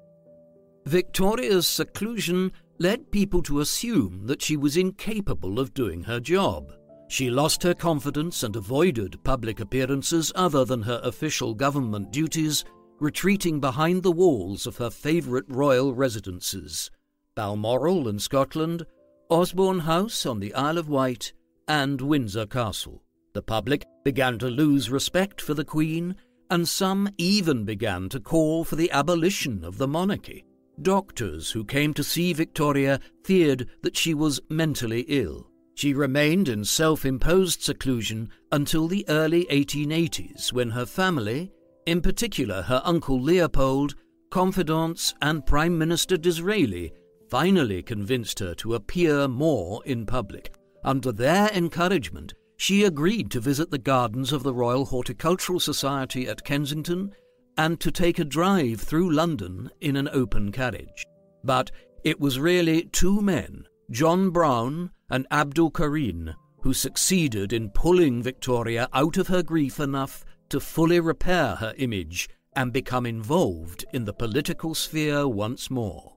S2: Victoria's seclusion led people to assume that she was incapable of doing her job. She lost her confidence and avoided public appearances other than her official government duties, retreating behind the walls of her favourite royal residences, Balmoral in Scotland, Osborne House on the Isle of Wight, and Windsor Castle. The public began to lose respect for the Queen, and some even began to call for the abolition of the monarchy. Doctors who came to see Victoria feared that she was mentally ill. She remained in self-imposed seclusion until the early eighteen eighties, when her family, in particular her uncle Leopold, confidants and Prime Minister Disraeli, finally convinced her to appear more in public. Under their encouragement, she agreed to visit the gardens of the Royal Horticultural Society at Kensington and to take a drive through London in an open carriage. But it was really two men, John Brown and Abdul Karim, who succeeded in pulling Victoria out of her grief enough to fully repair her image and become involved in the political sphere once more.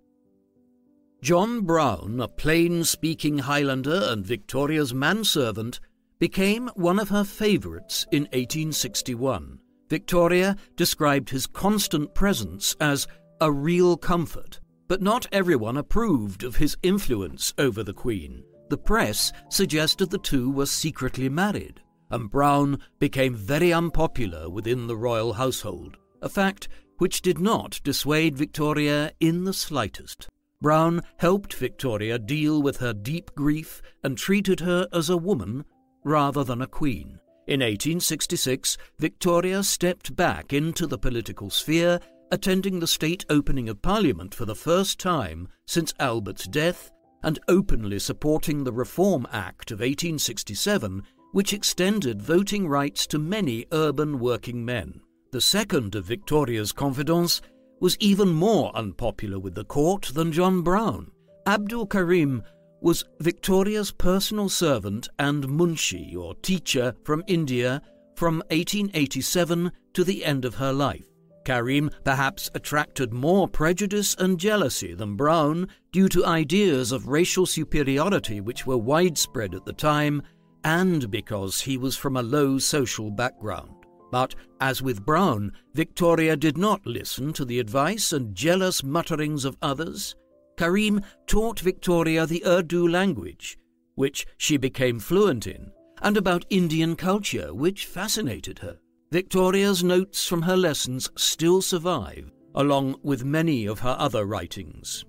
S2: John Brown, a plain-speaking Highlander and Victoria's manservant, became one of her favourites in eighteen sixty-one. Victoria described his constant presence as a real comfort, but not everyone approved of his influence over the Queen. The press suggested the two were secretly married, and Brown became very unpopular within the royal household, a fact which did not dissuade Victoria in the slightest. Brown helped Victoria deal with her deep grief and treated her as a woman rather than a queen. In eighteen sixty-six, Victoria stepped back into the political sphere, attending the state opening of Parliament for the first time since Albert's death, and openly supporting the Reform Act of eighteen sixty-seven, which extended voting rights to many urban working men. The second of Victoria's confidants was even more unpopular with the court than John Brown. Abdul Karim was Victoria's personal servant and munshi, or teacher, from India from eighteen eighty-seven to the end of her life. Karim perhaps attracted more prejudice and jealousy than Brown due to ideas of racial superiority which were widespread at the time, and because he was from a low social background. But, as with Brown, Victoria did not listen to the advice and jealous mutterings of others. Karim taught Victoria the Urdu language, which she became fluent in, and about Indian culture, which fascinated her. Victoria's notes from her lessons still survive, along with many of her other writings.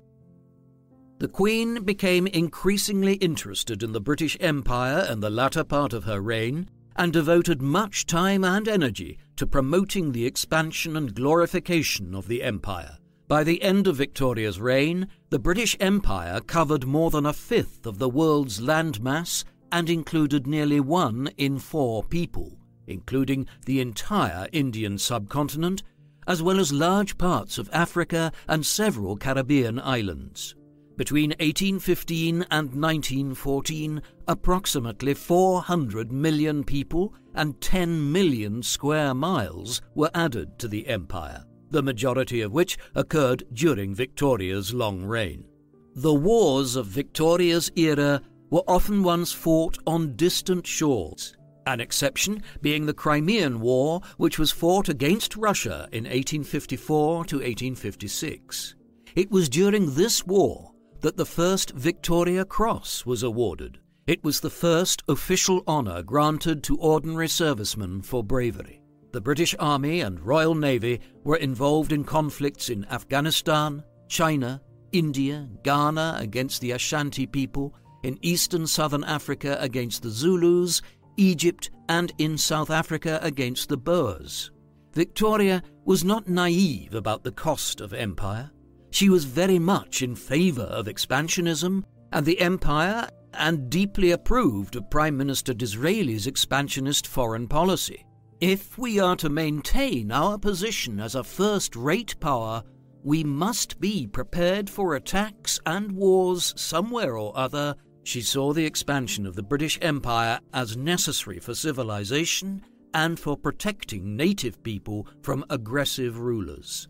S2: The Queen became increasingly interested in the British Empire in the latter part of her reign, and devoted much time and energy to promoting the expansion and glorification of the empire. By the end of Victoria's reign, the British Empire covered more than a fifth of the world's landmass and included nearly one in four people, including the entire Indian subcontinent, as well as large parts of Africa and several Caribbean islands. Between eighteen fifteen and nineteen fourteen, approximately four hundred million people and ten million square miles were added to the empire, the majority of which occurred during Victoria's long reign. The wars of Victoria's era were often ones fought on distant shores, an exception being the Crimean War, which was fought against Russia in eighteen fifty-four to eighteen fifty-six. It was during this war that the first Victoria Cross was awarded. It was the first official honour granted to ordinary servicemen for bravery. The British Army and Royal Navy were involved in conflicts in Afghanistan, China, India, Ghana against the Ashanti people, in eastern southern Africa against the Zulus, Egypt, and in South Africa against the Boers. Victoria was not naive about the cost of empire. She was very much in favour of expansionism and the empire, and deeply approved of Prime Minister Disraeli's expansionist foreign policy. If we are to maintain our position as a first-rate power, we must be prepared for attacks and wars somewhere or other. She saw the expansion of the British Empire as necessary for civilization and for protecting native people from aggressive rulers.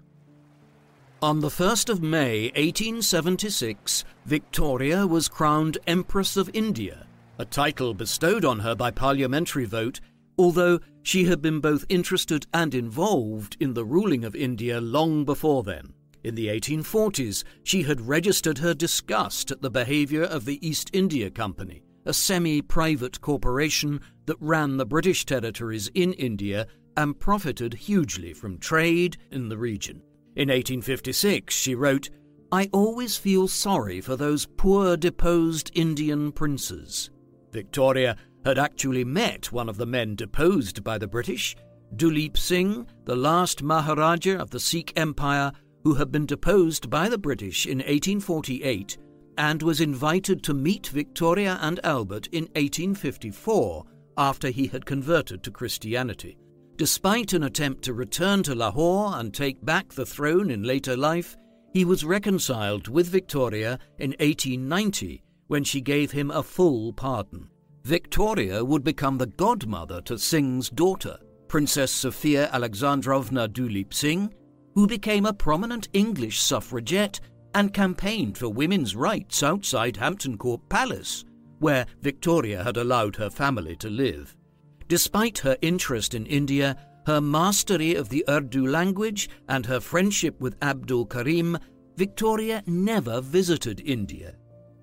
S2: On the first of May eighteen seventy-six, Victoria was crowned Empress of India, a title bestowed on her by parliamentary vote, although she had been both interested and involved in the ruling of India long before then. In the eighteen forties, she had registered her disgust at the behaviour of the East India Company, a semi-private corporation that ran the British territories in India and profited hugely from trade in the region. In eighteen fifty-six, she wrote, "I always feel sorry for those poor deposed Indian princes." Victoria had actually met one of the men deposed by the British, Duleep Singh, the last Maharaja of the Sikh Empire, who had been deposed by the British in eighteen forty-eight and was invited to meet Victoria and Albert in eighteen fifty-four after he had converted to Christianity. Despite an attempt to return to Lahore and take back the throne in later life, he was reconciled with Victoria in eighteen ninety when she gave him a full pardon. Victoria would become the godmother to Singh's daughter, Princess Sophia Alexandrovna Duleep Singh, who became a prominent English suffragette and campaigned for women's rights outside Hampton Court Palace, where Victoria had allowed her family to live. Despite her interest in India, her mastery of the Urdu language and her friendship with Abdul Karim, Victoria never visited India.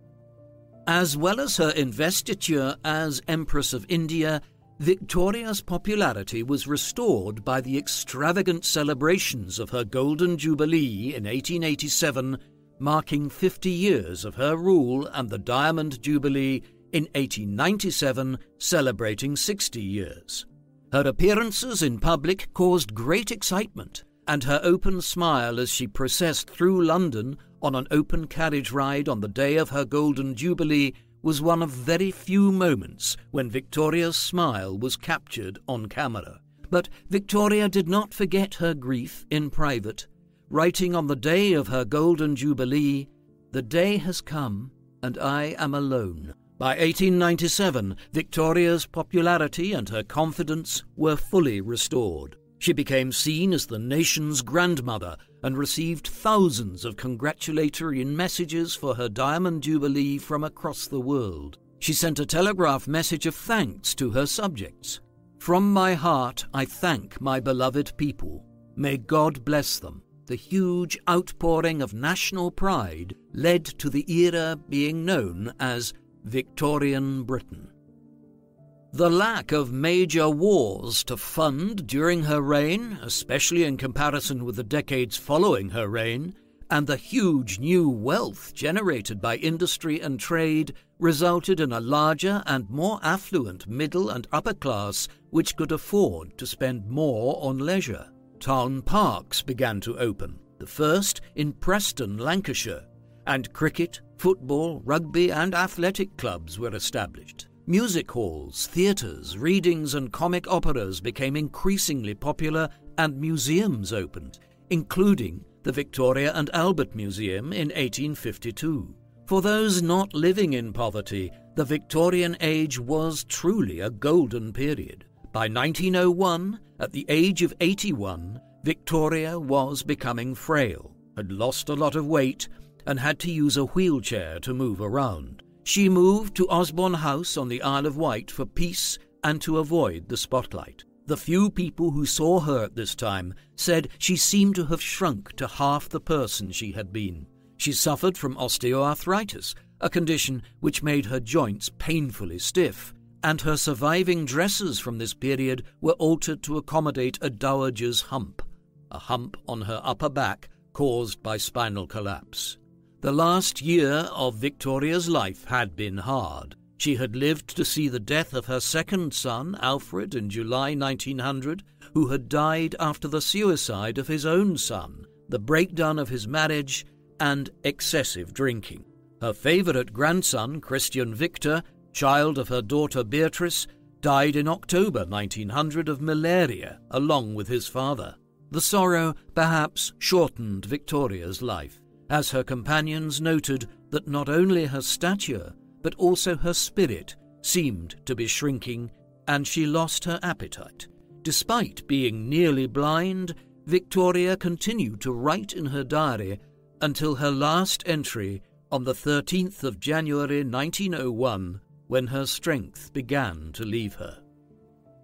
S2: As well as her investiture as Empress of India, Victoria's popularity was restored by the extravagant celebrations of her Golden Jubilee in eighteen eighty-seven, marking fifty years of her rule, and the Diamond Jubilee in eighteen ninety-seven, celebrating sixty years. Her appearances in public caused great excitement, and her open smile as she processed through London on an open carriage ride on the day of her Golden Jubilee was one of very few moments when Victoria's smile was captured on camera. But Victoria did not forget her grief in private, writing on the day of her Golden Jubilee, "The day has come, and I am alone." By eighteen ninety-seven, Victoria's popularity and her confidence were fully restored. She became seen as the nation's grandmother and received thousands of congratulatory messages for her Diamond Jubilee from across the world. She sent a telegraph message of thanks to her subjects. "From my heart, I thank my beloved people. May God bless them." The huge outpouring of national pride led to the era being known as Victorian Britain. The lack of major wars to fund during her reign, especially in comparison with the decades following her reign, and the huge new wealth generated by industry and trade resulted in a larger and more affluent middle and upper class which could afford to spend more on leisure. Town parks began to open, the first in Preston, Lancashire, and cricket, football, rugby and athletic clubs were established. Music halls, theatres, readings and comic operas became increasingly popular, and museums opened, including the Victoria and Albert Museum in eighteen fifty-two. For those not living in poverty, the Victorian age was truly a golden period. By nineteen oh one, at the age of eighty-one, Victoria was becoming frail, had lost a lot of weight, and had to use a wheelchair to move around. She moved to Osborne House on the Isle of Wight for peace and to avoid the spotlight. The few people who saw her at this time said she seemed to have shrunk to half the person she had been. She suffered from osteoarthritis, a condition which made her joints painfully stiff, and her surviving dresses from this period were altered to accommodate a dowager's hump, a hump on her upper back caused by spinal collapse. The last year of Victoria's life had been hard. She had lived to see the death of her second son, Alfred, in July nineteen hundred, who had died after the suicide of his own son, the breakdown of his marriage, and excessive drinking. Her favourite grandson, Christian Victor, child of her daughter Beatrice, died in October nineteen hundred of malaria, along with his father. The sorrow perhaps shortened Victoria's life, as her companions noted that not only her stature, but also her spirit seemed to be shrinking, and she lost her appetite. Despite being nearly blind, Victoria continued to write in her diary until her last entry on the thirteenth of January nineteen oh one, when her strength began to leave her.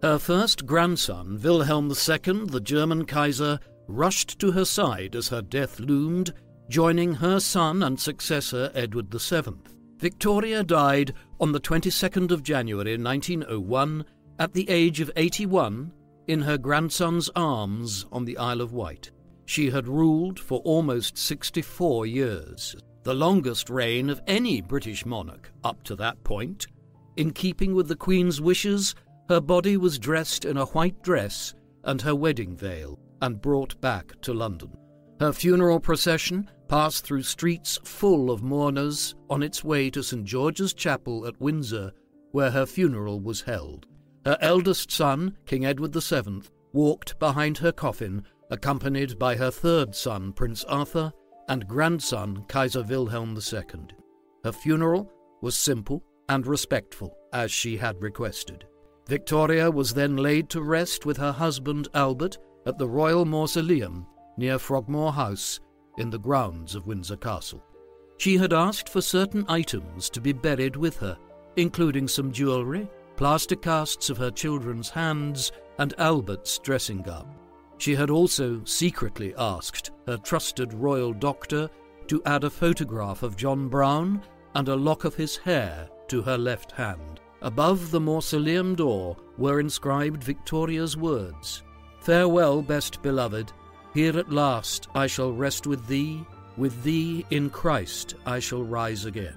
S2: Her first grandson, Wilhelm the Second, the German Kaiser, rushed to her side as her death loomed, joining her son and successor Edward the Seventh. Victoria died on the twenty-second of January nineteen oh one at the age of eighty-one in her grandson's arms on the Isle of Wight. She had ruled for almost sixty-four years, the longest reign of any British monarch up to that point. In keeping with the Queen's wishes, her body was dressed in a white dress and her wedding veil and brought back to London. Her funeral procession passed through streets full of mourners on its way to Saint George's Chapel at Windsor, where her funeral was held. Her eldest son, King Edward the Seventh, walked behind her coffin, accompanied by her third son, Prince Arthur, and grandson, Kaiser Wilhelm the Second. Her funeral was simple and respectful, as she had requested. Victoria was then laid to rest with her husband Albert at the Royal Mausoleum near Frogmore House in the grounds of Windsor Castle. She had asked for certain items to be buried with her, including some jewellery, plaster casts of her children's hands, and Albert's dressing gown. She had also secretly asked her trusted royal doctor to add a photograph of John Brown and a lock of his hair to her left hand. Above the mausoleum door were inscribed Victoria's words, "Farewell, best beloved. Here at last I shall rest with thee. With thee in Christ I shall rise again."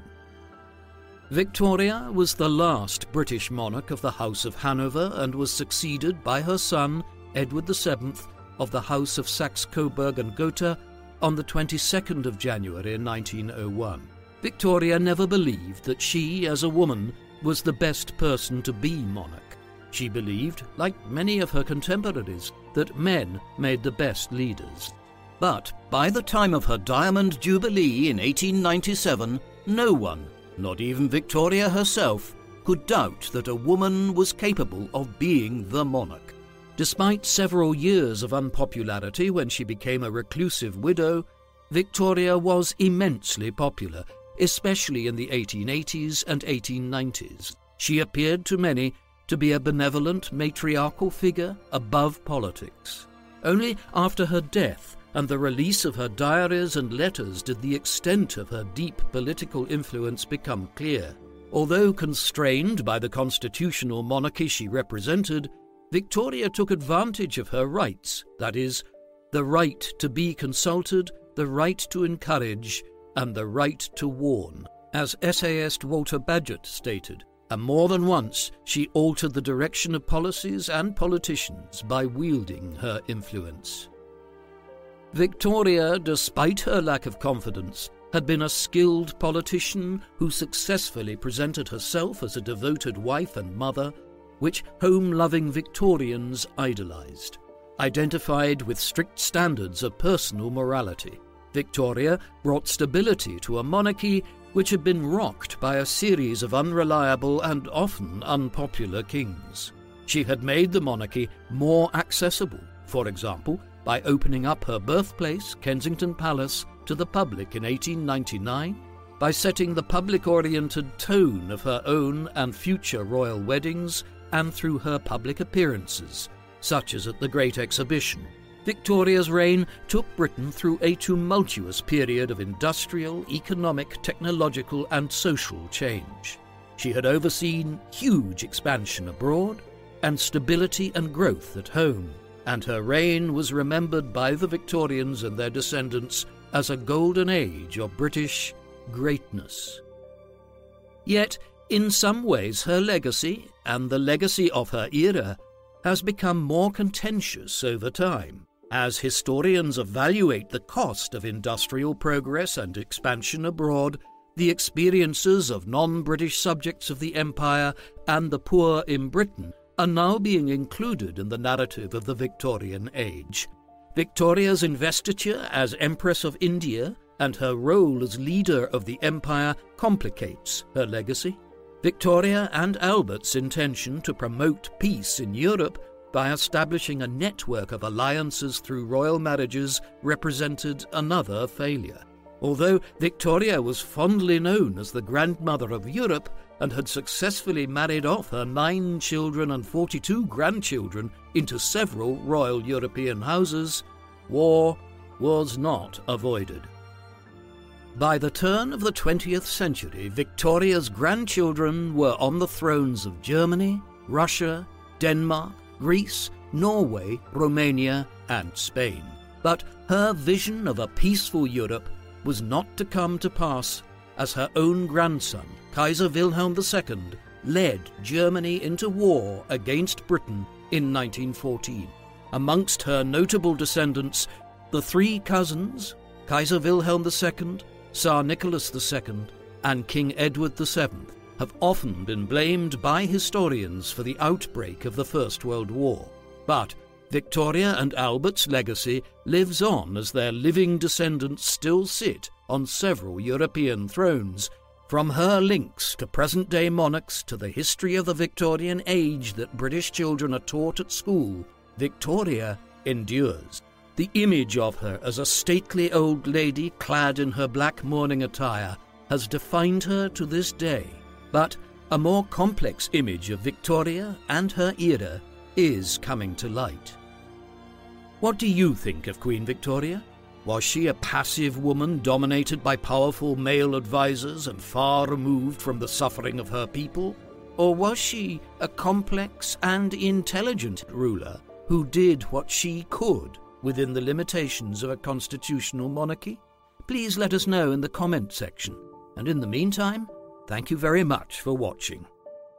S2: Victoria was the last British monarch of the House of Hanover and was succeeded by her son, Edward the Seventh, of the House of Saxe-Coburg and Gotha on the twenty-second of January nineteen oh one. Victoria never believed that she, as a woman, was the best person to be monarch. She believed, like many of her contemporaries, that men made the best leaders. But by the time of her Diamond Jubilee in eighteen ninety-seven, no one, not even Victoria herself, could doubt that a woman was capable of being the monarch. Despite several years of unpopularity when she became a reclusive widow, Victoria was immensely popular, especially in the eighteen eighties and eighteen nineties. She appeared to many to be a benevolent matriarchal figure above politics. Only after her death and the release of her diaries and letters did the extent of her deep political influence become clear. Although constrained by the constitutional monarchy she represented, Victoria took advantage of her rights, that is, the right to be consulted, the right to encourage, and the right to warn, as essayist Walter Bagehot stated, and more than once she altered the direction of policies and politicians by wielding her influence. Victoria, despite her lack of confidence, had been a skilled politician who successfully presented herself as a devoted wife and mother, which home-loving Victorians idolized. Identified with strict standards of personal morality, Victoria brought stability to a monarchy which had been rocked by a series of unreliable and often unpopular kings. She had made the monarchy more accessible, for example, by opening up her birthplace, Kensington Palace, to the public in eighteen ninety-nine, by setting the public-oriented tone of her own and future royal weddings, and through her public appearances, such as at the Great Exhibition. Victoria's reign took Britain through a tumultuous period of industrial, economic, technological, and social change. She had overseen huge expansion abroad and stability and growth at home, and her reign was remembered by the Victorians and their descendants as a golden age of British greatness. Yet, in some ways, her legacy, and the legacy of her era, has become more contentious over time, as historians evaluate the cost of industrial progress and expansion abroad, the experiences of non-British subjects of the Empire, and the poor in Britain are now being included in the narrative of the Victorian age. Victoria's investiture as Empress of India and her role as leader of the empire complicates her legacy. Victoria and Albert's intention to promote peace in Europe by establishing a network of alliances through royal marriages represented another failure. Although Victoria was fondly known as the grandmother of Europe, and had successfully married off her nine children and forty-two grandchildren into several royal European houses, war was not avoided. By the turn of the twentieth century, Victoria's grandchildren were on the thrones of Germany, Russia, Denmark, Greece, Norway, Romania, and Spain. But her vision of a peaceful Europe was not to come to pass, as her own grandson, Kaiser Wilhelm the Second, led Germany into war against Britain in nineteen fourteen. Amongst her notable descendants, the three cousins, Kaiser Wilhelm the Second, Tsar Nicholas the Second, and King Edward the Seventh, have often been blamed by historians for the outbreak of the First World War. But Victoria and Albert's legacy lives on as their living descendants still sit on several European thrones, from her links to present-day monarchs to the history of the Victorian age that British children are taught at school. Victoria endures. The image of her as a stately old lady clad in her black mourning attire has defined her to this day. But a more complex image of Victoria and her era is coming to light. What do you think of Queen Victoria? Was she a passive woman dominated by powerful male advisors and far removed from the suffering of her people? Or was she a complex and intelligent ruler who did what she could within the limitations of a constitutional monarchy? Please let us know in the comment section. And in the meantime, thank you very much for watching.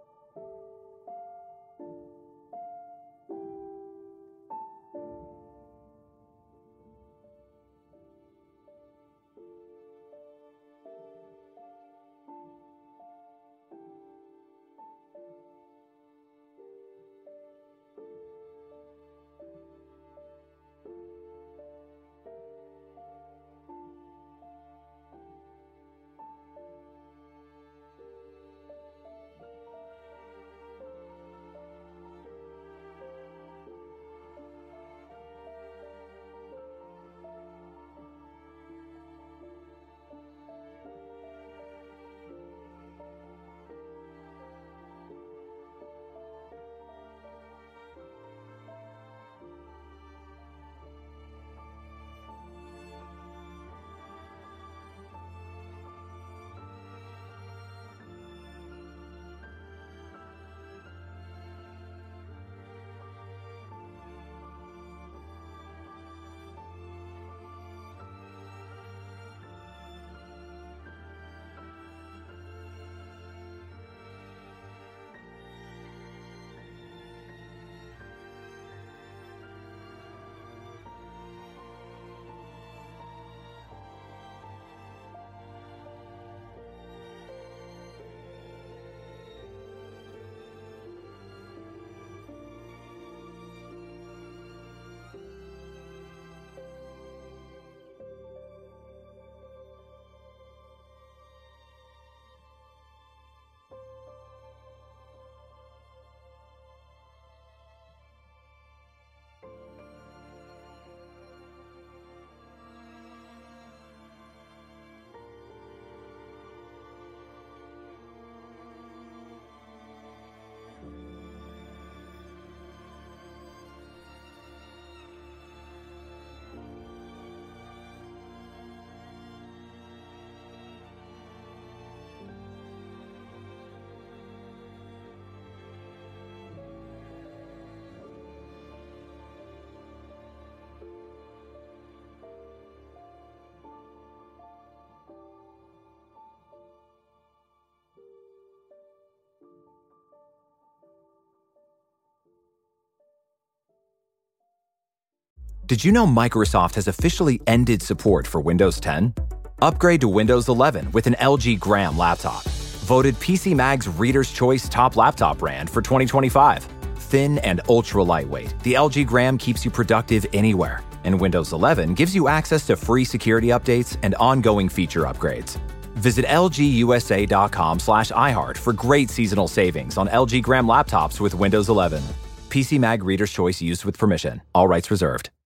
S1: Did you know Microsoft has officially ended support for Windows ten? Upgrade to Windows eleven with an L G Gram laptop. Voted P C Mag's Reader's Choice Top Laptop Brand for twenty twenty-five. Thin and ultra lightweight, the L G Gram keeps you productive anywhere. And Windows eleven gives you access to free security updates and ongoing feature upgrades. Visit L G U S A dot com slash iHeart for great seasonal savings on L G Gram laptops with Windows eleven. P C Mag Reader's Choice used with permission. All rights reserved.